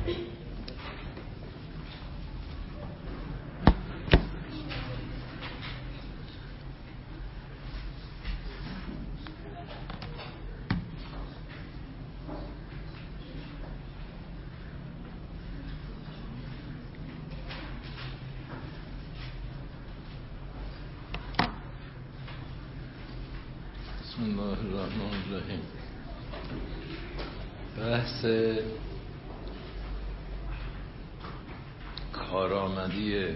بسم الله الرحمن الرحیم. بحث کارآمدی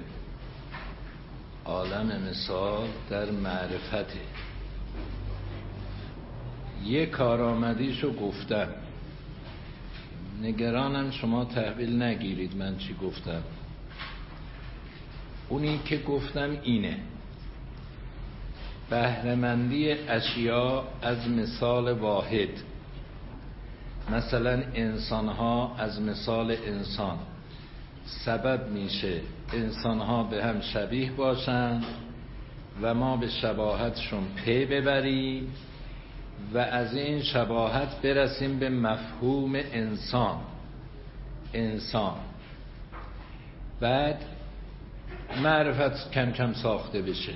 عالم مثال در معرفته. یه کارآمدیشو گفتم، نگرانم شما تحویل نگیرید من چی گفتم. اونی که گفتم اینه: بهره‌مندی اشیاء از مثال واحد. مثلا انسان‌ها از مثال انسان سبب میشه انسان‌ها به هم شبیه باشن و ما به شباهتشون پی ببریم و از این شباهت برسیم به مفهوم انسان. بعد معرفت کم کم ساخته بشه.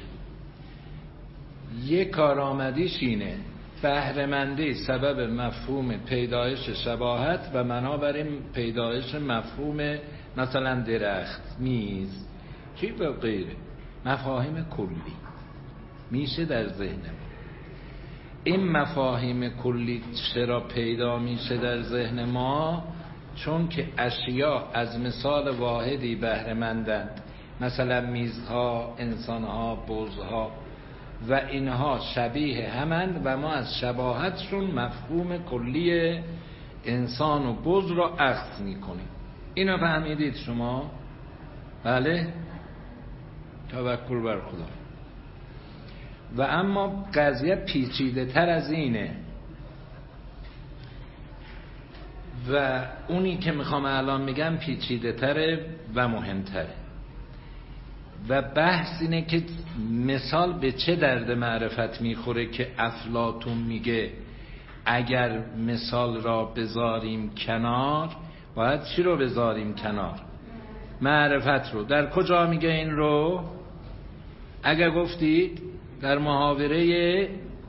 یک کارآمدیش اینه: بهره‌مندی سبب مفهوم پیدایش شباهت و بنابراین پیدایش مفهوم مثلا درخت، میز، چی و غیره، مفاهیم کلی میشه در ذهن ما. این مفاهیم کلی چرا پیدا میشه در ذهن ما؟ چون که اشیاء از مثال واحدی بهره‌مندند. مثلا میزها، انسانها، بزها و اینها شبیه همند و ما از شباهتشون مفهوم کلی انسان و بز را اخذ میکنیم. اینو فهمیدید شما؟ بله؟ توکل بر خدا. و اما قضیه پیچیده تر از اینه و اونی که میخوام الان میگم پیچیده تره و مهمتره. و بحث اینه که مثال به چه درد معرفت میخوره که افلاطون میگه اگر مثال را بذاریم کنار، باید چی رو بذاریم کنار؟ معرفت رو. در کجا میگه این رو؟ اگر گفتید در محاوره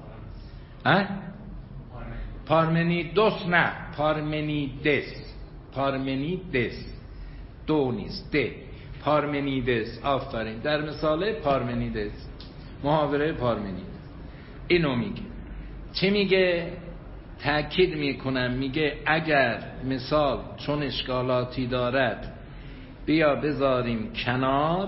پارمنیدس، نه پارمنیدس، دو نیست، ده، پارمنیدس. آفرین، در مثال پارمنیدس، محاوره پارمنیدس اینو میگه. چه میگه؟ تأکید میکنم، میگه اگر مثال چون اشکالاتی دارد بیا بذاریم کنار.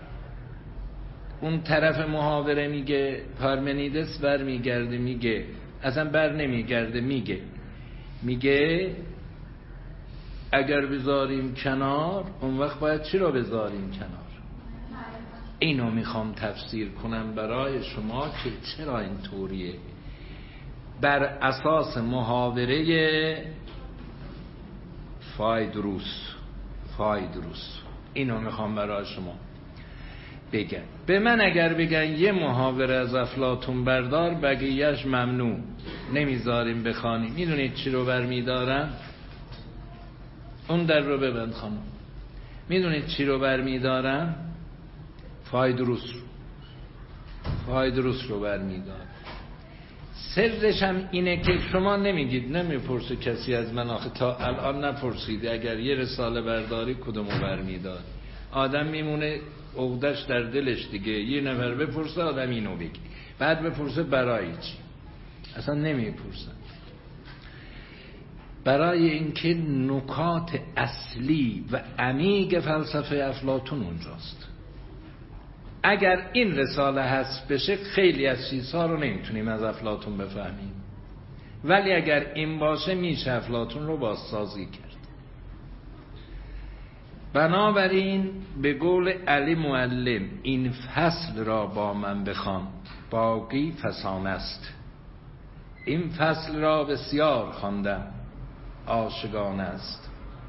اون طرف محاوره میگه، پارمنیدس بر میگرده میگه، اصلا بر نمیگرده، میگه اگر بذاریم کنار، اون وقت باید چی رو بذاریم کنار؟ اینو میخوام تفسیر کنم برای شما که چرا این طوریه. بر اساس محاوره فایدروس اینو میخوام برای شما بگم. به من اگر بگن یه محاوره از افلاطون بردار، بقیه‌اش ممنوع، نمیذاریم بخوانیم، میدونید چی رو برمیدارم؟ اون در رو ببند خانم. میدونید چی رو برمیدارم؟ فایدروس رو برمیدارم. سرش هم اینه که شما نمیگید، نمیپرسه کسی از من، آخه تا الان نپرسیده اگر یه رساله برداری کدومو برمیداری. آدم میمونه عقدش در دلش دیگه، یه نفر بپرسه آدم اینو بگی، بعد بپرسه برای چی، اصلا نمیپرسن. برای اینکه نکات اصلی و عمیق فلسفه افلاطون اونجاست. اگر این رساله هست بشه، خیلی از چیزها رو نمیتونیم از افلاطون بفهمیم، ولی اگر این باشه میشه افلاطون رو بازسازی کرد. بنابراین به قول علی معلم، این فصل را با من بخوان، باقی فسانه است. این فصل را بسیار خواندم، عاشقانه است.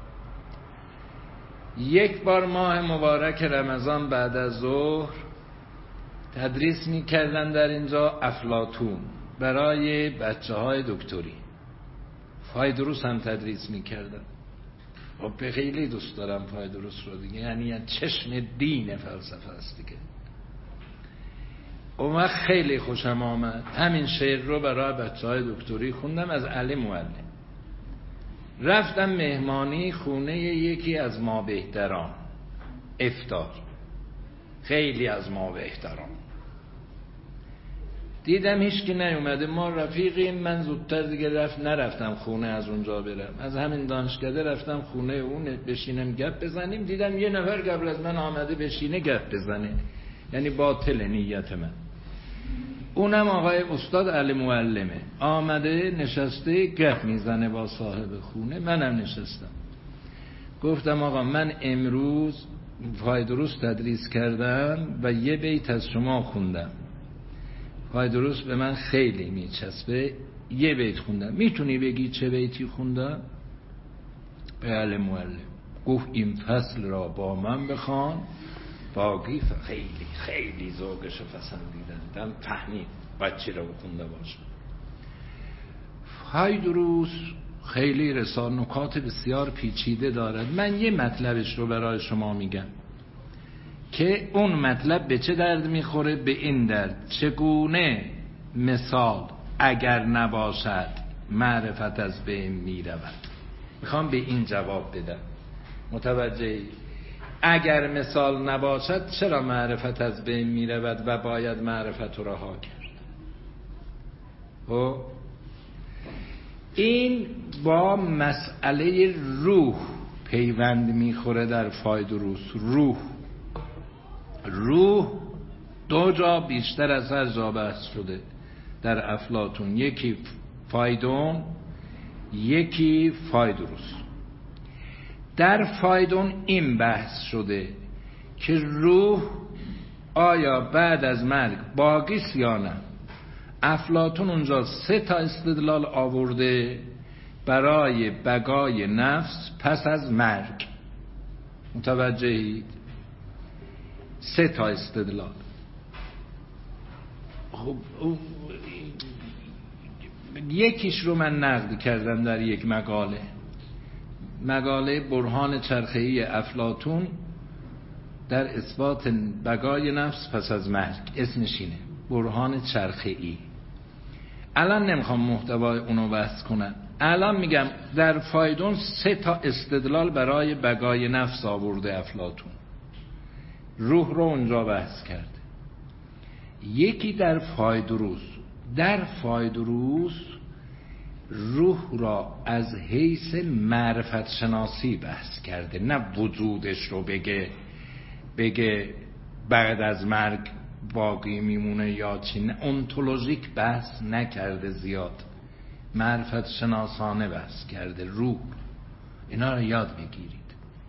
یک بار ماه مبارک رمضان بعد از ظهر تدریس می‌کردن در اینجا افلاطون برای بچه‌های دکتری. فایدروس هم تدریس می‌کردن. خب خیلی دوست دارم پای درست رو دیگه، یعنی چشم دین فلسفه است دیگه. اون وقت خیلی خوشم آمد. همین شعر رو برای بچه‌های دکتری خوندم از علی معلم. رفتم مهمانی خونه یکی از ما بهتران، افطار، خیلی از ما بهتران. دیدم هیچکی نیومده، ما رفیقیم. من زودتر دیگه نرفتم خونه از اونجا برم، از همین دانشکده رفتم خونه اون بشینم گپ بزنیم. دیدم یه نفر قبل از من آمده بشینه گپ بزنه، یعنی باطل نیت من. اونم آقای استاد علی معلمه، آمده نشسته گپ میزنه با صاحب خونه. منم نشستم. گفتم آقا من امروز پای درست تدریس کردم و یه بیت از شما خوندم. پای درست به من خیلی میچسبه، یه بیت خوندم. میتونی بگی چه بیتی خوندم؟ به علی معلم. گفت این فصل را با من بخوان، باقی خیلی خیلی ذوقش رو پسندیدم، فهمید بچه رو خونده باشه. پای درست خیلی نکات بسیار پیچیده دارد. من یه مطلبش رو برای شما میگم که اون مطلب به چه درد میخوره؟ به این درد چگونه مثال اگر نباشد معرفت از بین میرود. میخوام به این جواب بدم. متوجهی؟ اگر مثال نباشد چرا معرفت از بین میرود و باید معرفت رو رها کرد؟ این با مسئله روح پیوند میخوره در فایدروس. روح دو جا بیشتر از هر جا بحث شده در افلاطون، یکی فایدون، یکی فایدروس. در فایدون این بحث شده که روح آیا بعد از مرگ باقی است یا نه. افلاطون اونجا 3 تا استدلال آورده برای بقای نفس پس از مرگ. متوجهید؟ 3 تا استدلال. خب یکیش رو من نقد کردم در یک مقاله برهان چرخه‌ای افلاطون در اثبات بقای نفس پس از مرگ. اسمش اینه، برهان چرخه‌ای. الان نمیخوام محتوای اونو بحث کنم. الان میگم در فایدون 3 تا استدلال برای بقای نفس آورده افلاطون. روح رو اونجا بحث کرده. یکی در فایدروس روح را از حیث معرفت شناسی بحث کرده، نه وجودش رو بگه بعد از مرگ باقی میمونه یا چی. نه، انتولوژیک بحث نکرده زیاد، معرفت شناسانه بحث کرده. روح اینا رو یاد بگیرید.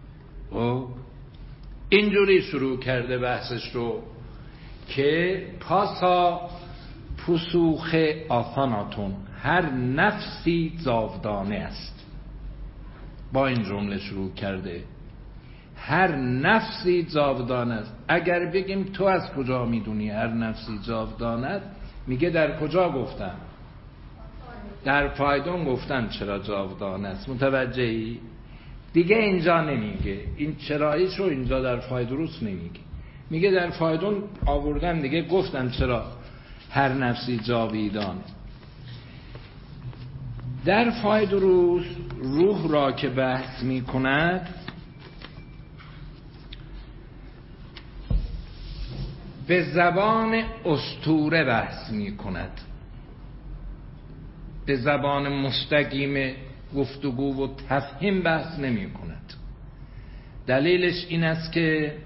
اینجوری شروع کرده بحثش رو که پاسا پسوخ آثاناتون، هر نفسی جاودانه است. با این جمله شروع کرده، هر نفسی جاودانه است. اگر بگیم تو از کجا میدونی هر نفسی جاودانه است؟ میگه در کجا گفتم؟ در فایدون گفتم چرا جاودانه است. متوجهی؟ دیگه اینجا نمیگه، این چراییش رو اینجا در فایدروس نمیگه. میگه در فایدون آوردم دیگه، گفتم چرا هر نفسی جاویدانه. در فایدروس روح را که بحث میکند به زبان اسطوره بحث میکند، به زبان مستقیم گفتگو و تفهیم بحث نمی کند. دلیلش این است که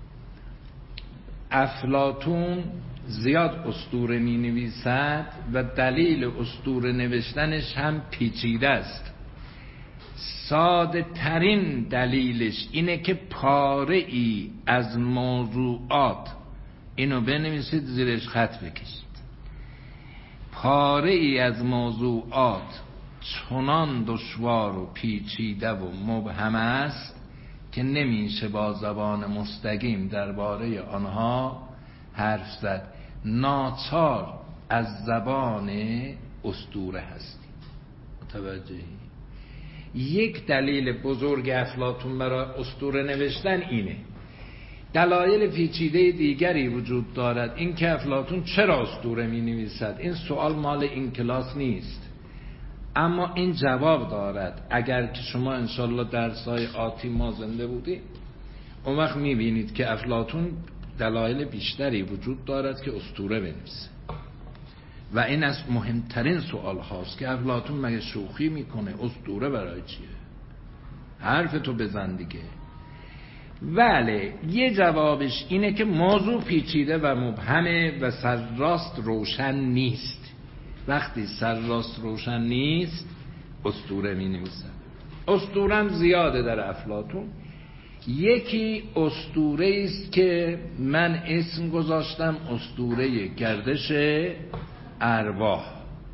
افلاطون زیاد اسطوره می نویسد و دلیل اسطوره نوشتنش هم پیچیده است. ساده ترین دلیلش اینه که پاره ای از موضوعات، اینو بنویسید زیرش خط بکشید، پاره ای از موضوعات چنان دشوار و پیچیده و مبهم است که نمیشه با زبان مستقیم درباره آنها حرف زد. ناچار از زبان اسطوره هستیم. متوجهی؟ یک دلیل بزرگ افلاطون برای اسطوره نوشتن اینه. دلایل پیچیده دیگری وجود دارد. این که افلاطون چرا اسطوره می نویسد، این سوال مال این کلاس نیست، اما این جواب دارد. اگر که شما انشالله درس‌های آتی ما زنده بودیم، اون وقت می بینید که افلاطون دلایل بیشتری وجود دارد که اسطوره بنویسه و این از مهمترین سوال هاست که افلاطون مگه شوخی میکنه؟ اسطوره برای چیه؟ حرف تو بزن دیگه. ولی یه جوابش اینه که موضوع پیچیده و مبهمه و سرراست روشن نیست. وقتی سرراست روشن نیست اسطوره می نویسن. اسطوره هم زیاده در افلاطون. یکی اسطوره است که من اسم گذاشتم اسطوره گردش ارواح.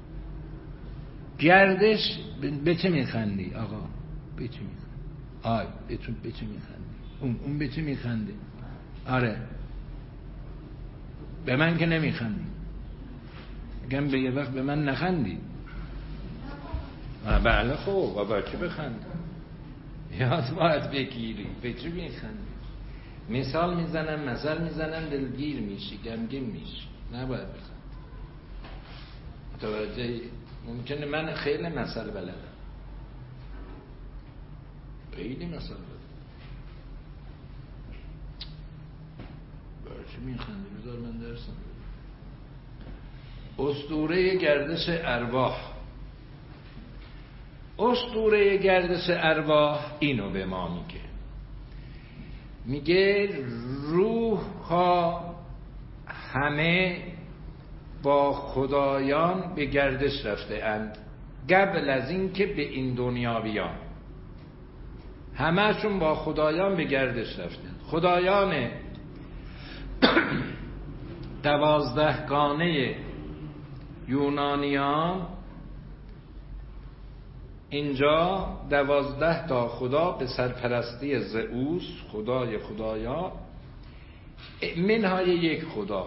گردش به چه میخندی آقا؟ به چه میخندی؟ آی به چه میخندی؟ اون به چه میخنده؟ آره به من که نمیخندی. میگم به یه وقت به من نخندی. بله خوب بابا چه بخند؟ یاد باید بگیری. به چه میخندی؟ مثال میزنم مثل میزنم دلگیر میشی غمگین میشی. نباید بخند. متوجه؟ ممکنه من خیلی مثل بلدم، خیلی مثل بلدم. برای چی میخندی؟ بذار من درسم. اسطوره گردش ارواح. اسطوره گردش ارواح اینو به ما میگه روح ها همه با خدایان به گردش رفته اند قبل از این که به این دنیا بیان. همه‌شون با خدایان به گردش رفتن. خدایان 12 گانه یونانیان، اینجا 12 تا خدا به سرپرستی زئوس خدای خدایا، منهای یک خدا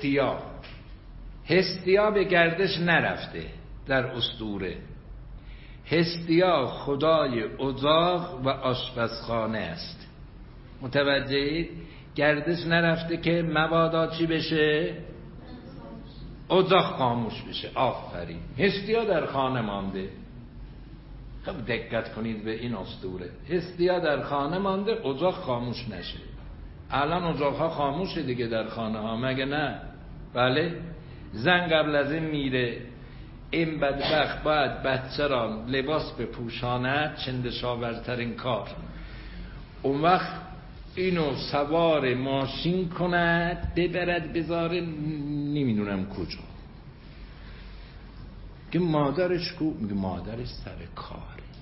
هستیا به گردش نرفته در اسطوره. هستیا خدای اجاق و آشپزخانه است. متوجهید؟ گردش نرفته که مبادا چی بشه؟ اجاق خاموش بشه. آفرین. هستیا در خانه مانده. خب دقت کنید به این اسطوره. هستیا در خانه مانده اجاق خاموش نشه. الان اجاق ها خاموشه دیگه در خانه ها، مگه نه؟ بله. زن قبل از این میره، این بدبخت باید بچه را لباس بپوشاند، چندشاورترین کار. اون وقت اینو سوار ماشین کند ببرد بذاره نمیدونم کجا. که مادرش کو؟ میگه مادرش سر کاره.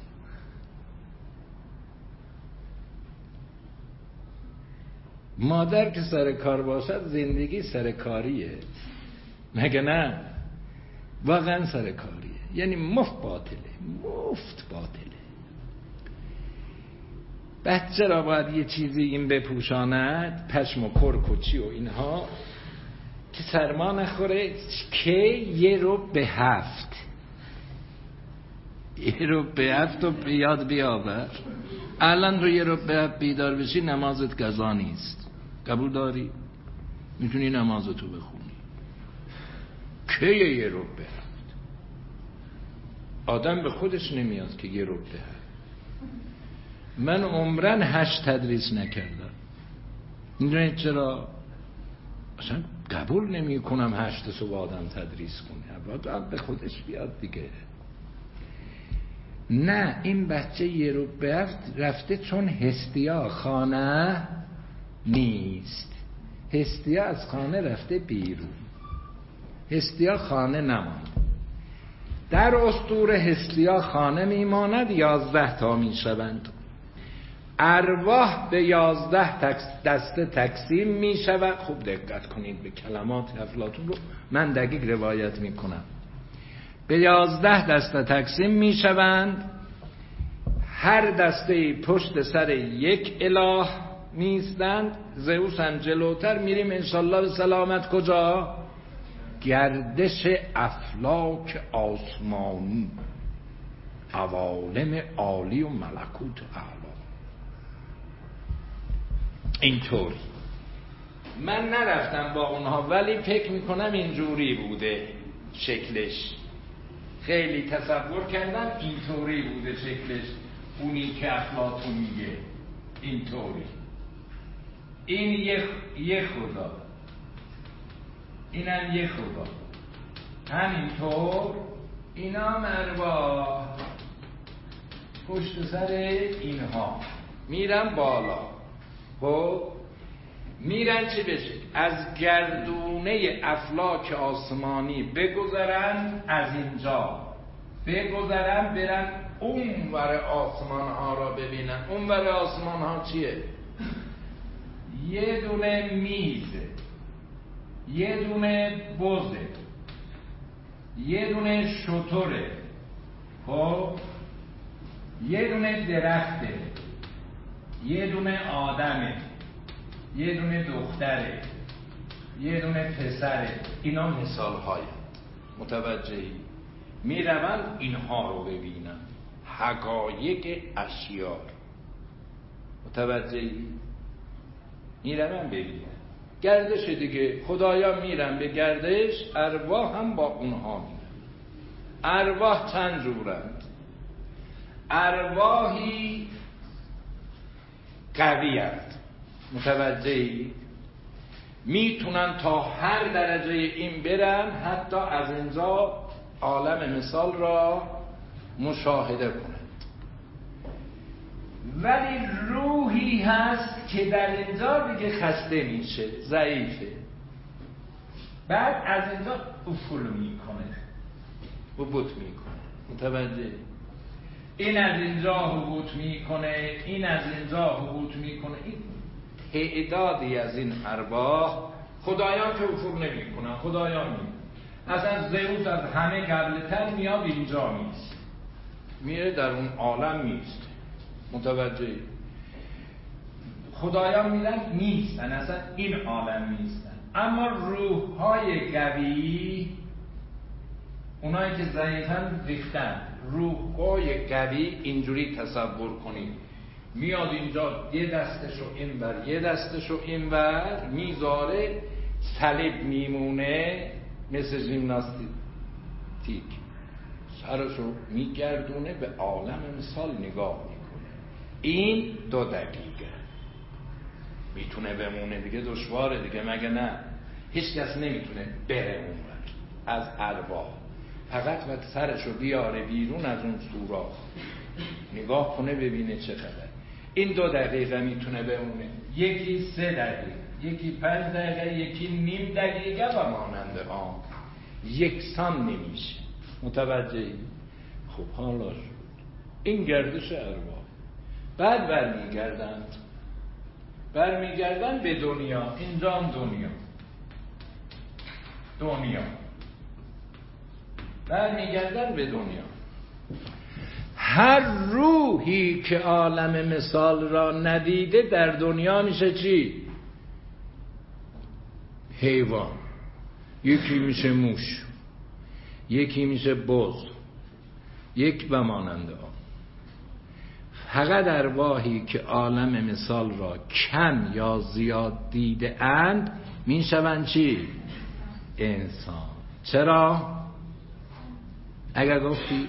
مادر که سر کار باشد زندگی سر کاریه، مگه نه؟ واقعا سر کاریه. یعنی مفت باطله. بچه را باید یه چیزی این بپوشاند، پشم و کرک و چی و اینها، که سرما نخوره. که 6:07 6:07 رو یاد بیاور. الان رو 6:07 بیدار بشی نمازت قضا نیست. قبول داری؟ میتونی نمازتو بخونی. که 6:07 آدم به خودش نمیاد که 6:07. من عمرن 8 تدریس نکردم. میدونید چرا؟ اصلا قبول نمی کنم 8 صبح آدم تدریس کنه. باید به خودش بیاد دیگه. نه، این بچه 6:07 رفته چون هستیا خانه نیست. هستیا از خانه رفته بیرون. هستیا خانه نماند. در اسطوره هستیا خانه میماند، 11 تا میشوند. ارواح به 11 دسته تقسیم میشود. خوب دقت کنید به کلمات افلاطون رو من دقیق روایت میکنم. به 11 دسته تقسیم میشوند. هر دسته پشت سر یک اله نیستند. زئوس هم جلوتر میریم انشالله به سلامت کجا؟ گردش افلاک آسمانی. عوالم عالی و ملکوت اعلا. اینطوری من نرفتم با اونها، ولی فکر میکنم اینجوری بوده شکلش. خیلی تصور کردم اینطوری بوده شکلش، اونی که افلاطون میگه اینطوری. این یه خدا، اینم یه خدا، همینطور اینا ارواح پشت سر اینها میرن بالا. خب میرن چه بشه؟ از گردونه افلاک آسمانی بگذرن، از اینجا بگذرن برن اون ور آسمان ها را ببینن. اون ور آسمان ها چیه؟ یه دونه میزه، یه دونه بزه، یه دونه شتره، خب یه دونه درخته، یه دونه آدمه، یه دونه دختره، یه دونه پسره. اینا مثال های متوجهی؟ میروند اینها رو ببینن، حقایق اشیاء. متوجهی؟ میروند ببینن گردش دیگه. خدایا میرن به گردش، ارواح هم با اونها میرن. ارواح چند جورند؟ ارواحی قوی هست، متوجهی؟ میتونن تا هر درجه این برن، حتی از اینجا عالم مثال را مشاهده کنند. ولی روحی هست که در اینجا دیگه خسته میشه، ضعیفه، بعد از اینجا افول میکنه، هبوط میکنه. متوجه؟ این از اینجا هبوط میکنه، این از اینجا هبوط میکنه. این تعدادی از این ارواح، خدایان که افول نمیکنن، خدایان میکنن. اصلا زئوس از همه قبلتر میاد اینجا میست، میره در اون عالم میست. متوجه؟ خدایان میرن نیستن، اصلا این عالم نیستن. اما روح‌های قوی، اونایی که ضعیفن ریختن. روح‌های قوی اینجوری تصور کنید، میاد اینجا یه دستشو اینور یه دستشو اینور میذاره، صلیب میمونه مثل ژیمناستیک، سرشو میگردونه به عالم مثال نگاه میکنه. این 2 دقیقه میتونه بمونه دیگه، دشواره دیگه، مگه نه؟ هیچ کس نمیتونه بره اونور از ارواح، فقط وقت سرشو بیاره بیرون از اون سوراخ، نگاه کنه ببینه چه خبر. این 2 دقیقه میتونه بمونه، یکی 3 دقیقه، یکی 5 دقیقه، یکی نیم دقیقه و ماننده ها. یکسان نمیشه. متوجهی؟ خب حالا شد این گردش ارواح. بعد برمیگردند به دنیا. اینجا هم دنیا برمیگردن به دنیا. هر روحی که عالم مثال را ندیده در دنیا میشه چی؟ حیوان. یکی میشه موش، یکی میشه بز، یک و ماننده ها. فقط ارواحی که عالم مثال را کم یا زیاد دیده اند میشوند چی؟ انسان. چرا؟ اگر گفتی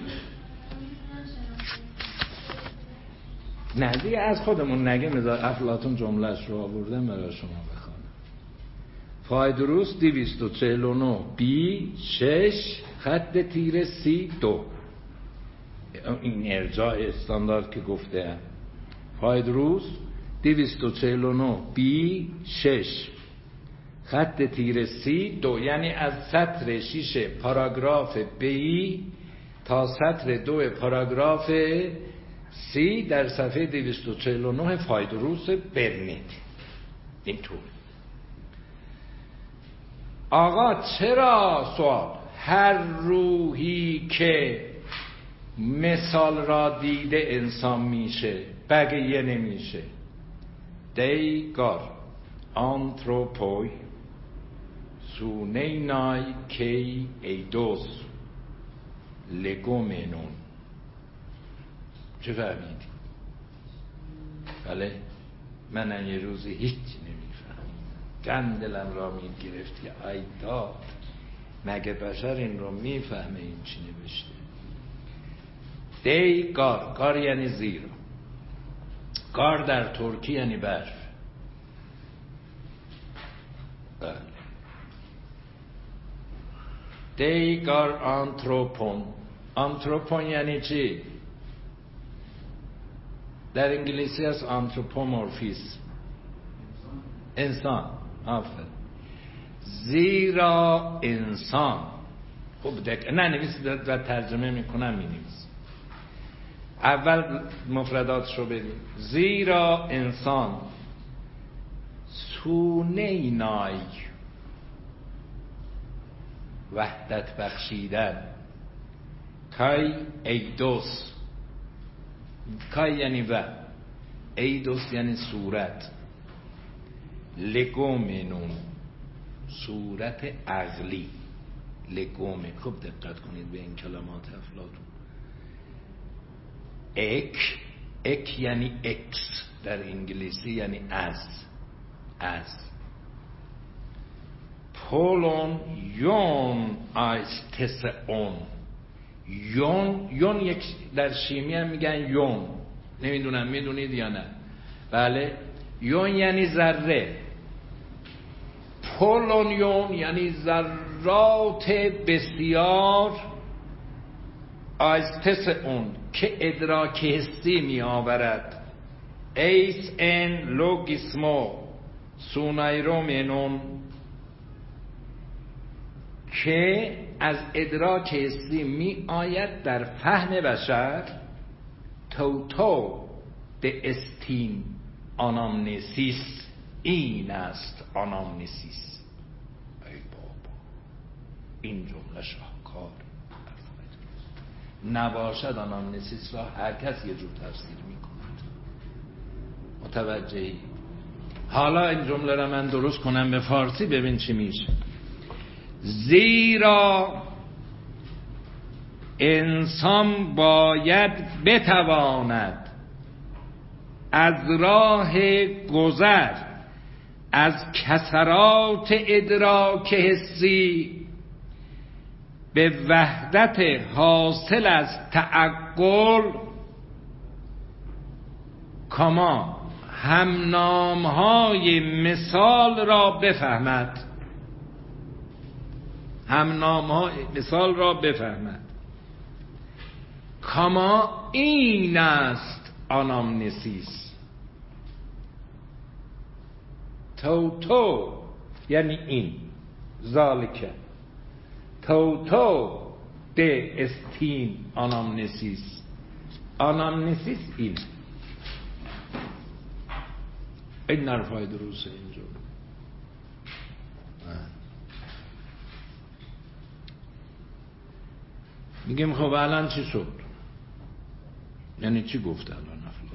نه دیگه از خودمون نگه، مزار افلاطون جملهش رو آوردم برای شما بخوانم. فایدروس 249 بی 6 خط تیره 32. این ارجاع استاندارد که گفته. فایدروس 249 بی 6 خط تیره 32، یعنی از سطر 6 پاراگراف بی تا سطر 2 پاراگراف سی در صفحه 249 فایدروس برنید. اینطور. آقا چرا؟ سوال. هر روحی که مثال را دیده انسان میشه، بقیه نمیشه. دیگار آنتروپوی سونینای کی ایدوس لگومنون چه فهمیدی؟ بله من یه روزی هیچ نمیفهم، گندلم را میگرفتی. ای داد، مگه بشر این رو میفهمه این چی نوشته؟ دی گار، گار یعنی زیرا، گار در ترکی یعنی برف. بله. دی گار آنتروپون، آنتروپون یعنی چی؟ در انگلیسی هست آنتروپومورفیسم، انسان. آفر زیرا انسان. خوب نه نویسید و ترجمه میکنم مینویسم. اول مفرداتش رو ببین. زیرا انسان سونه نای، وحدت بخشیدن، کای ایدوس، کای یعنی و، ایدوس یعنی صورت، لگومنون صورت عقلی، لگومه. خوب دقت کنید به این کلمات افلاطون. اک یعنی اکس در انگلیسی یعنی از. پولون یون آیستس اون، یون یک در شیمی هم میگن یون، نمیدونم میدونید یا نه؟ بله، یون یعنی ذره، پولونیون یعنی ذرات بسیار، آیستس اون که ادراک حسی می آورد، ایس ان لوگیسمو سونایرومنون که از ادراک حسی می آید در فهم بشر، توتو به استین آنامنسیس، این است آنامنسیس. ای بابا این جمله شاهکار، نباشد آنامنسیس را هر کس یه جور تفسیر میکند. متوجهی؟ حالا این جمله را من درست کنم به فارسی ببین چی میشه. زیرا انسان باید بتواند از راه گذر از کسرات ادراک حسی به وحدت حاصل از تعقل، کما همنامهای مثال را بفهمد، همنامهای مثال را بفهمد. کما این است آنامنسیس. توتو یعنی این، ذالکه توتو ده استین آنامنسیس. آنامنسیس این نرفای دروسه اینجا. میگیم خب الان چی شد؟ یعنی چی گفت الان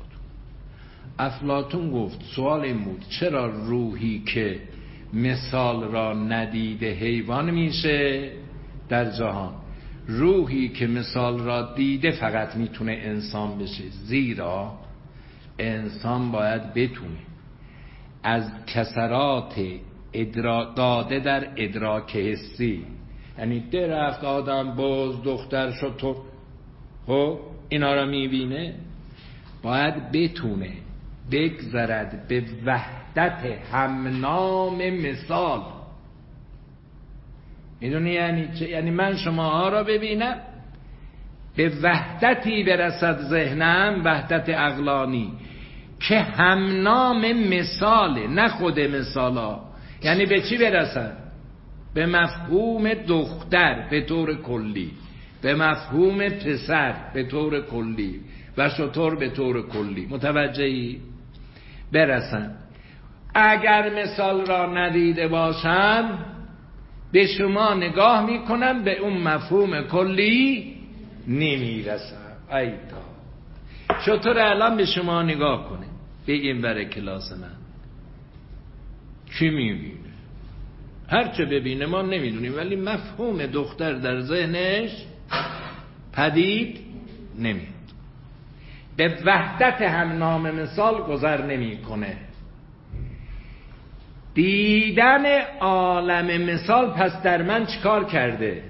افلاطون گفت سوال این بود چرا روحی که مثال را ندیده حیوان میشه در جهان، روحی که مثال را دیده فقط میتونه انسان بشه؟ زیرا انسان باید بتونه از کسرات داده در ادراک حسی، یعنی درخت، آدم، باز، دختر، شتر، اینا را میبینه، باید بتونه بگذرد به وحدت همنام مثال. میدونی یعنی چه؟ یعنی من شماها را ببینم، به وحدتی برسد ذهنم، وحدت عقلانی که همنام مثاله، نه خود مثالا. یعنی به چی برسد؟ به مفهوم دختر به طور کلی، به مفهوم پسر به طور کلی و شتر به طور کلی. متوجهی؟ برسن. اگر مثال را ندیده باشم، به شما نگاه میکنم، به اون مفهوم کلی نمیرسم. ای تا شتر الان به شما نگاه کنه، بگیم برای کلاس من چی میبینه؟ هرچه ببینه ما نمیدونیم، ولی مفهوم دختر در ذهنش پدید نمیاد. به وحدت هم نام مثال گذر نمیکنه. دیدن عالم مثال پس در من چیکار کرده؟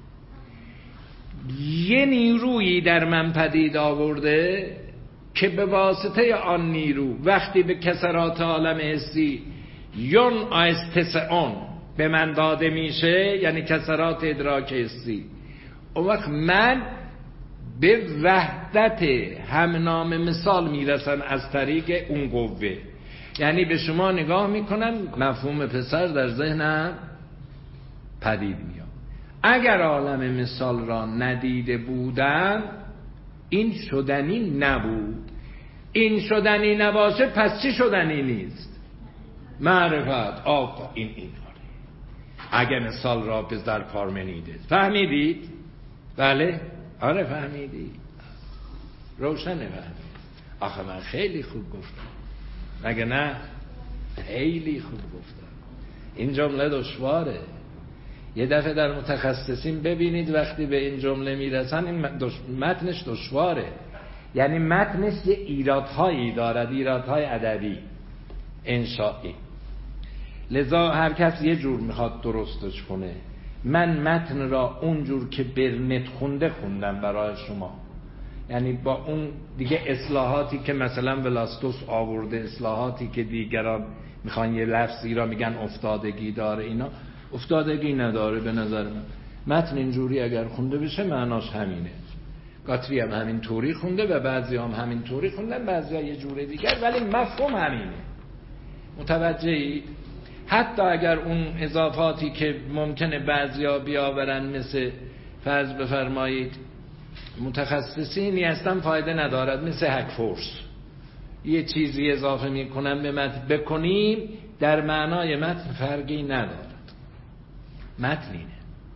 یه نیرویی در من پدید آورده که به واسطه آن نیرو وقتی به کسرات عالم حسی یون آستسعون به من داده میشه، یعنی کسرات ادراک حسی، اون وقت من به وحدت هم نام مثال میرسم از طریق اون قوه. یعنی به شما نگاه میکنم مفهوم پسر در ذهنم پدید میاد. اگر عالم مثال را ندیده بودم این شدنی نبود. این شدنی نباشه پس چی شدنی نیست؟ معرفت. این کاره اگر مثال را به در پارمنیده. فهمیدید؟ بله؟ آره فهمیدید؟ روشنه فهمید. آخه من خیلی خوب گفتم مگه نه؟ خیلی خوب گفتم. این جمله دشواره. یه دفعه در متخصصین ببینید وقتی به این جمله میرسن این متنش دشواره. یعنی متنش یه ایرادهایی دارد، ایرادهای ادبی انشائی. لذا هر کس یه جور میخواد درستش کنه. من متن را اونجور که برنت خونده خوندم برای شما، یعنی با اون دیگه اصلاحاتی که مثلا ولاستوس آورده، اصلاحاتی که دیگران میخوان یه لفظی را میگن افتادگی داره، اینا افتادگی نداره به نظر من. متن اینجوری اگر خونده بشه معناش همینه. گاتری هم همین طوری خونده و بعضی هم همین طوری خوندن، بعضی ها یه جوره دیگر، ولی مفهوم همینه. متوجهی؟ حتی اگر اون اضافاتی که ممکنه بعضی ها بیاورن مثل فرض بفرمایید متخصصینی هستن فایده ندارد، مثل هک فورس یه چیزی اضافه میکنن به متن بکنیم در معنای متن فرقی ندارد. متن اینه.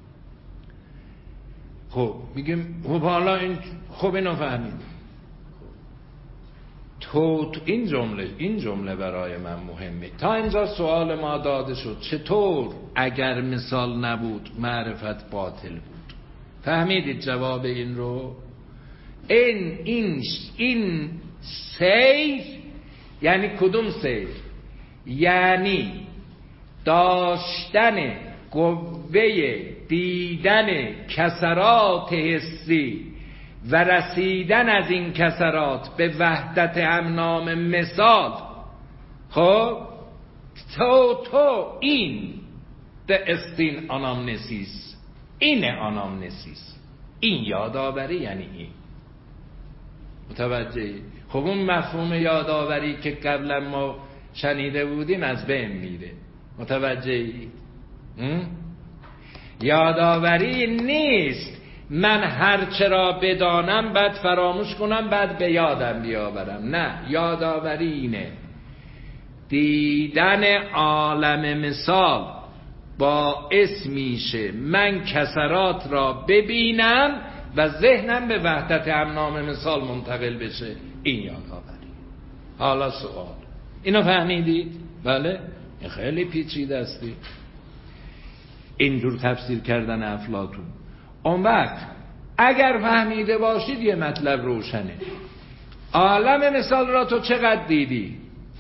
خب میگیم خب حالا این خب اینو فهمید. تو این جمله برای من مهمه. تا اینجا سوال ما داده شد چطور اگر مثال نبود معرفت باطل بود. فهمیدید جواب این رو؟ این سیر یعنی کدوم سیر؟ یعنی داشتن قوه دیدن کسرات حسی و رسیدن از این کسرات به وحدت همنام مثال. خب تو این استین آنامنسیس، این آنامنسیس، این یادآوری یعنی این. متوجهی؟ خب اون مفهوم یادآوری که قبلا ما شنیده بودیم از بین میره. متوجهی؟ یادآوری نیست من هر چرا بدانم بعد فراموش کنم بعد به یادم بیاورم. نه، یادآوری اینه دیدن عالم مثال باعث میشه من کسرات را ببینم و ذهنم به وحدت همنام مثال منتقل بشه. این یادآوری. حالا سوال اینو فهمیدید؟ بله؟ این خیلی پیچیده استی اینجور تفسیر کردن افلاطون. اون وقت اگر فهمیده باشید یه مطلب روشنه. عالم مثال را تو چقدر دیدی؟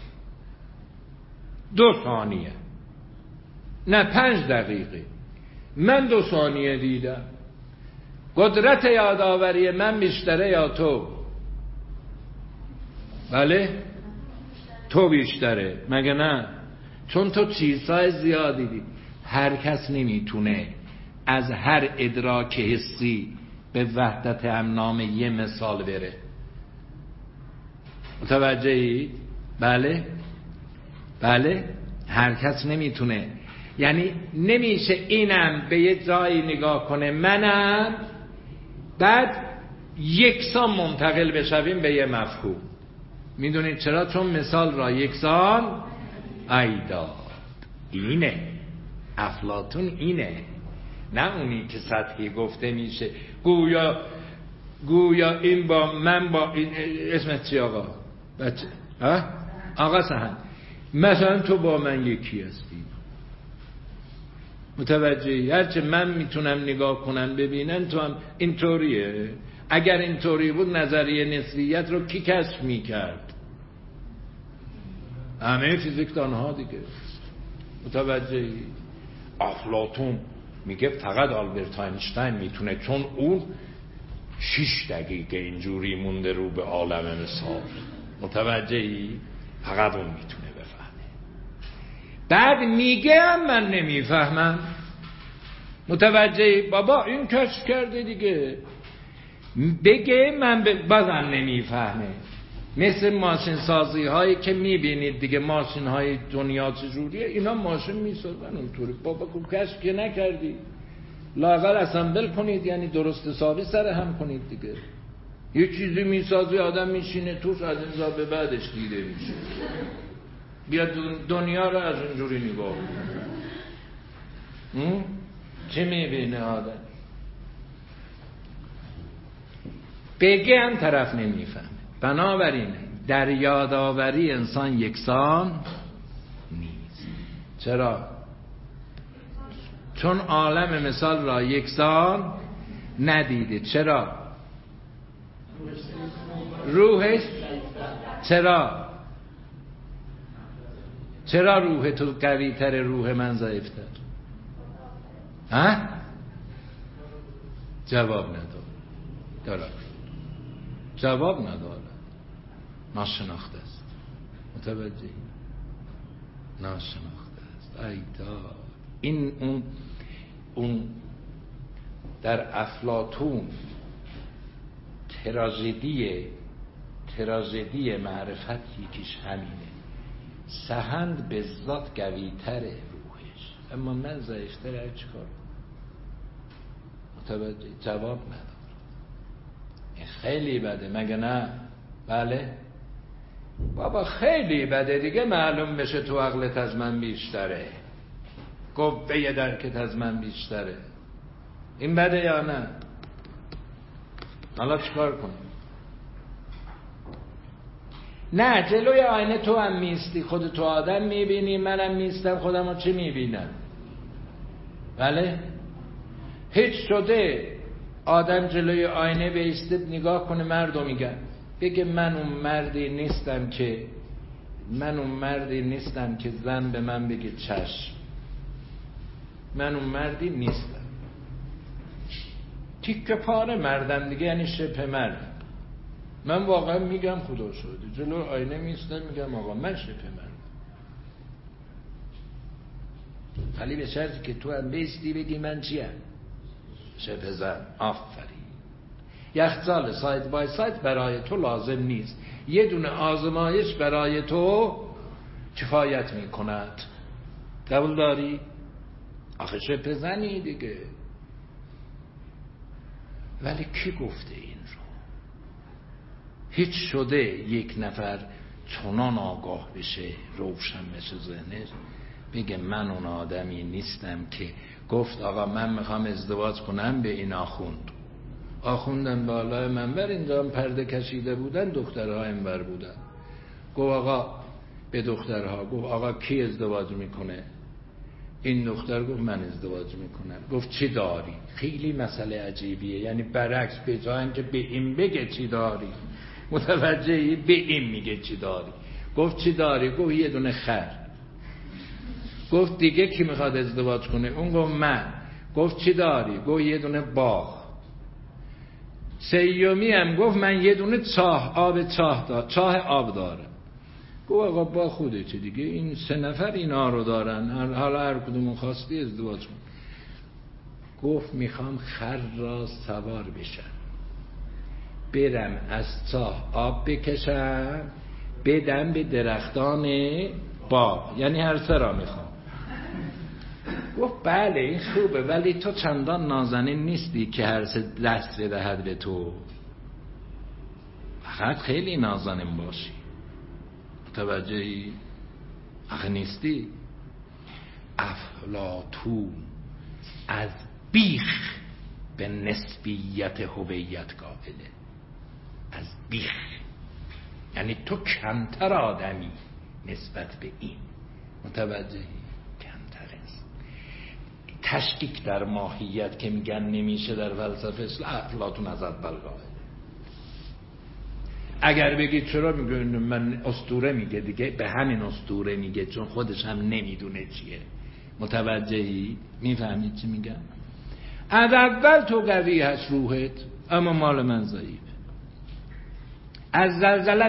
2 ثانیه، نه 5 دقیقه. من 2 ثانیه دیدم. قدرت یادآوری من بیشتره یا تو؟ بله؟ تو بیشتره مگه نه؟ چون تو چیزهای زیادی دیدی. هر کس نمیتونه از هر ادراک حسی به وحدت همنام یه مثال بره. متوجهی؟ بله؟ بله؟ هر کس نمیتونه. یعنی نمیشه اینم به یه جایی نگاه کنه منم بعد یکسان منتقل بشویم به یه مفهوم. میدونید چرا؟ چون مثال را یکسان ایداد. اینه افلاطون، اینه، نه اونی که سطحی گفته میشه گویا این با من با این. اسمت چی آقا؟ بچه آقا سهن، مثلا تو با من یکی هستی. متوجهی؟ هرچه من میتونم نگاه کنم ببینن تو هم اینطوریه. اگر اینطوری بود نظریه نسبیت رو کی کشف میکرد؟ همه فیزیکدان ها دیگه. متوجهی؟ افلاطون میگه فقط آلبرت اینشتین میتونه، چون اون 6 دقیقه اینجوری مونده رو به عالم مثال. متوجهی؟ فقط اون میتونه بفهمه. بعد میگه هم من نمیفهمم. متوجهی؟ بابا این کشف کرده دیگه، بگه من بازم نمیفهمه. مثل ماشین سازی هایی که میبینید دیگه، ماشین های دنیا چجوریه، اینا ماشین میسازن اونطوری. بابا کشف که نکردی، لااقل اسمبل کنید، یعنی درست حسابی سر هم کنید دیگه. یه چیزی میسازی آدم میشینه توش، از اینجا به بعدش دیده میشه. بیا دنیا رو از اونجوری نگاه کن. چه میبینه آدم؟ بگه هم طرف نمیفهمه. بنابراین در یادآوری انسان یکسان نیست. چرا؟ چون عالم مثال را یکسان ندیده. چرا؟ روحش چرا روح تو قوی تر، روح من ضعیف تر؟ جواب نداره. جواب نداره. ناشناخته است. متوجهی؟ ناشناخته است. ایدا این اون در افلاطون تراژدی معرفت یکیش همینه. سهند به ذات قوی تره روحش، اما من ضعیف تره. چیکار؟ متوجه؟ جواب نداره. این خیلی بده مگه نه؟ بله بابا خیلی بده دیگه. معلوم بشه تو عقلت از من بیشتره، قوه درکت از من بیشتره. این بده یا نه؟ حالا چیکار کنم؟ نه، جلوی آینه تو هم میستی، خودتو آدم میبینی، منم میستم خودمو چی میبینم؟ بله؟ هیچ شده آدم جلوی آینه بیسته نگاه کنه مردو میگن، بگه من اون مردی نیستم که زن به من بگه چشم. من اون مردی نیستم. تیکه پاره مردم دیگه، یعنی شبه مرد. من واقعا میگم خدا شده جلو آینه میستم میگم آقا من شبه مرد، ولی به شرطی که تو هم بیستی بگی من چیم؟ شبه زن. آفرین. یخزال ساید بای ساید برای تو لازم نیست، یه دونه آزمایش برای تو کفایت میکند. قبول داری؟ آخه شبه زنی دیگه. ولی کی گفته این رو؟ هیچ شده یک نفر چنان آگاه بشه، روشن بشه ذهنش، بگه من اون آدمی نیستم که گفت آقا من میخوام ازدواج کنم به این آخوندن بالای منبر، اینجا هم پرده کشیده بودن، دخترها اینور بودن. گفت آقا به دخترها، گفت آقا کی ازدواج میکنه؟ این دختر گفت من ازدواج میکنم. گفت چی داری؟ خیلی مسئله عجیبیه، یعنی برعکس، به جای اینکه به این بگه چی داری، متوجهی؟ به این میگه چی داری. گفت چی داری؟ گفت یه دونه خر. گفت دیگه کی میخواد ازدواج کنه؟ اون گفت من. گفت چی داری؟ گفت یه دونه باغ. سیومی هم گفت من یه دونه چاه آب دارم. گفت آقا با خودت دیگه، این 3 نفر اینا رو دارن، حالا هر کدوم خواستی ازدواج کن. گفت میخوام خر را سوار بشم، برم از چاه آب بکشم بدم به درختان باغ، یعنی هر 3 را میخوام. گفت بله این خوبه، ولی تو چندان نازنین نیستی که هر 3 دست بدهد به تو، فقط خیلی نازنین باشی. متوجهی؟ آخه نیستی. افلاطون از بیخ به نسبیت هویت قائله. از بیخ یعنی تو کمتر آدمی نسبت به این. متوجهی؟ کمتر است. تشکیک در ماهیت که میگن نمیشه در فلسفه اسلام، افلاطون از اول قائله. اگر بگید چرا، میگه من اسطوره میگه دیگه، به همین اسطوره میگه چون خودش هم نمیدونه چیه. متوجهی؟ میفهمید چی میگم؟ از اول تو قوی هست روحت، اما مال من ضعیف. از زلزله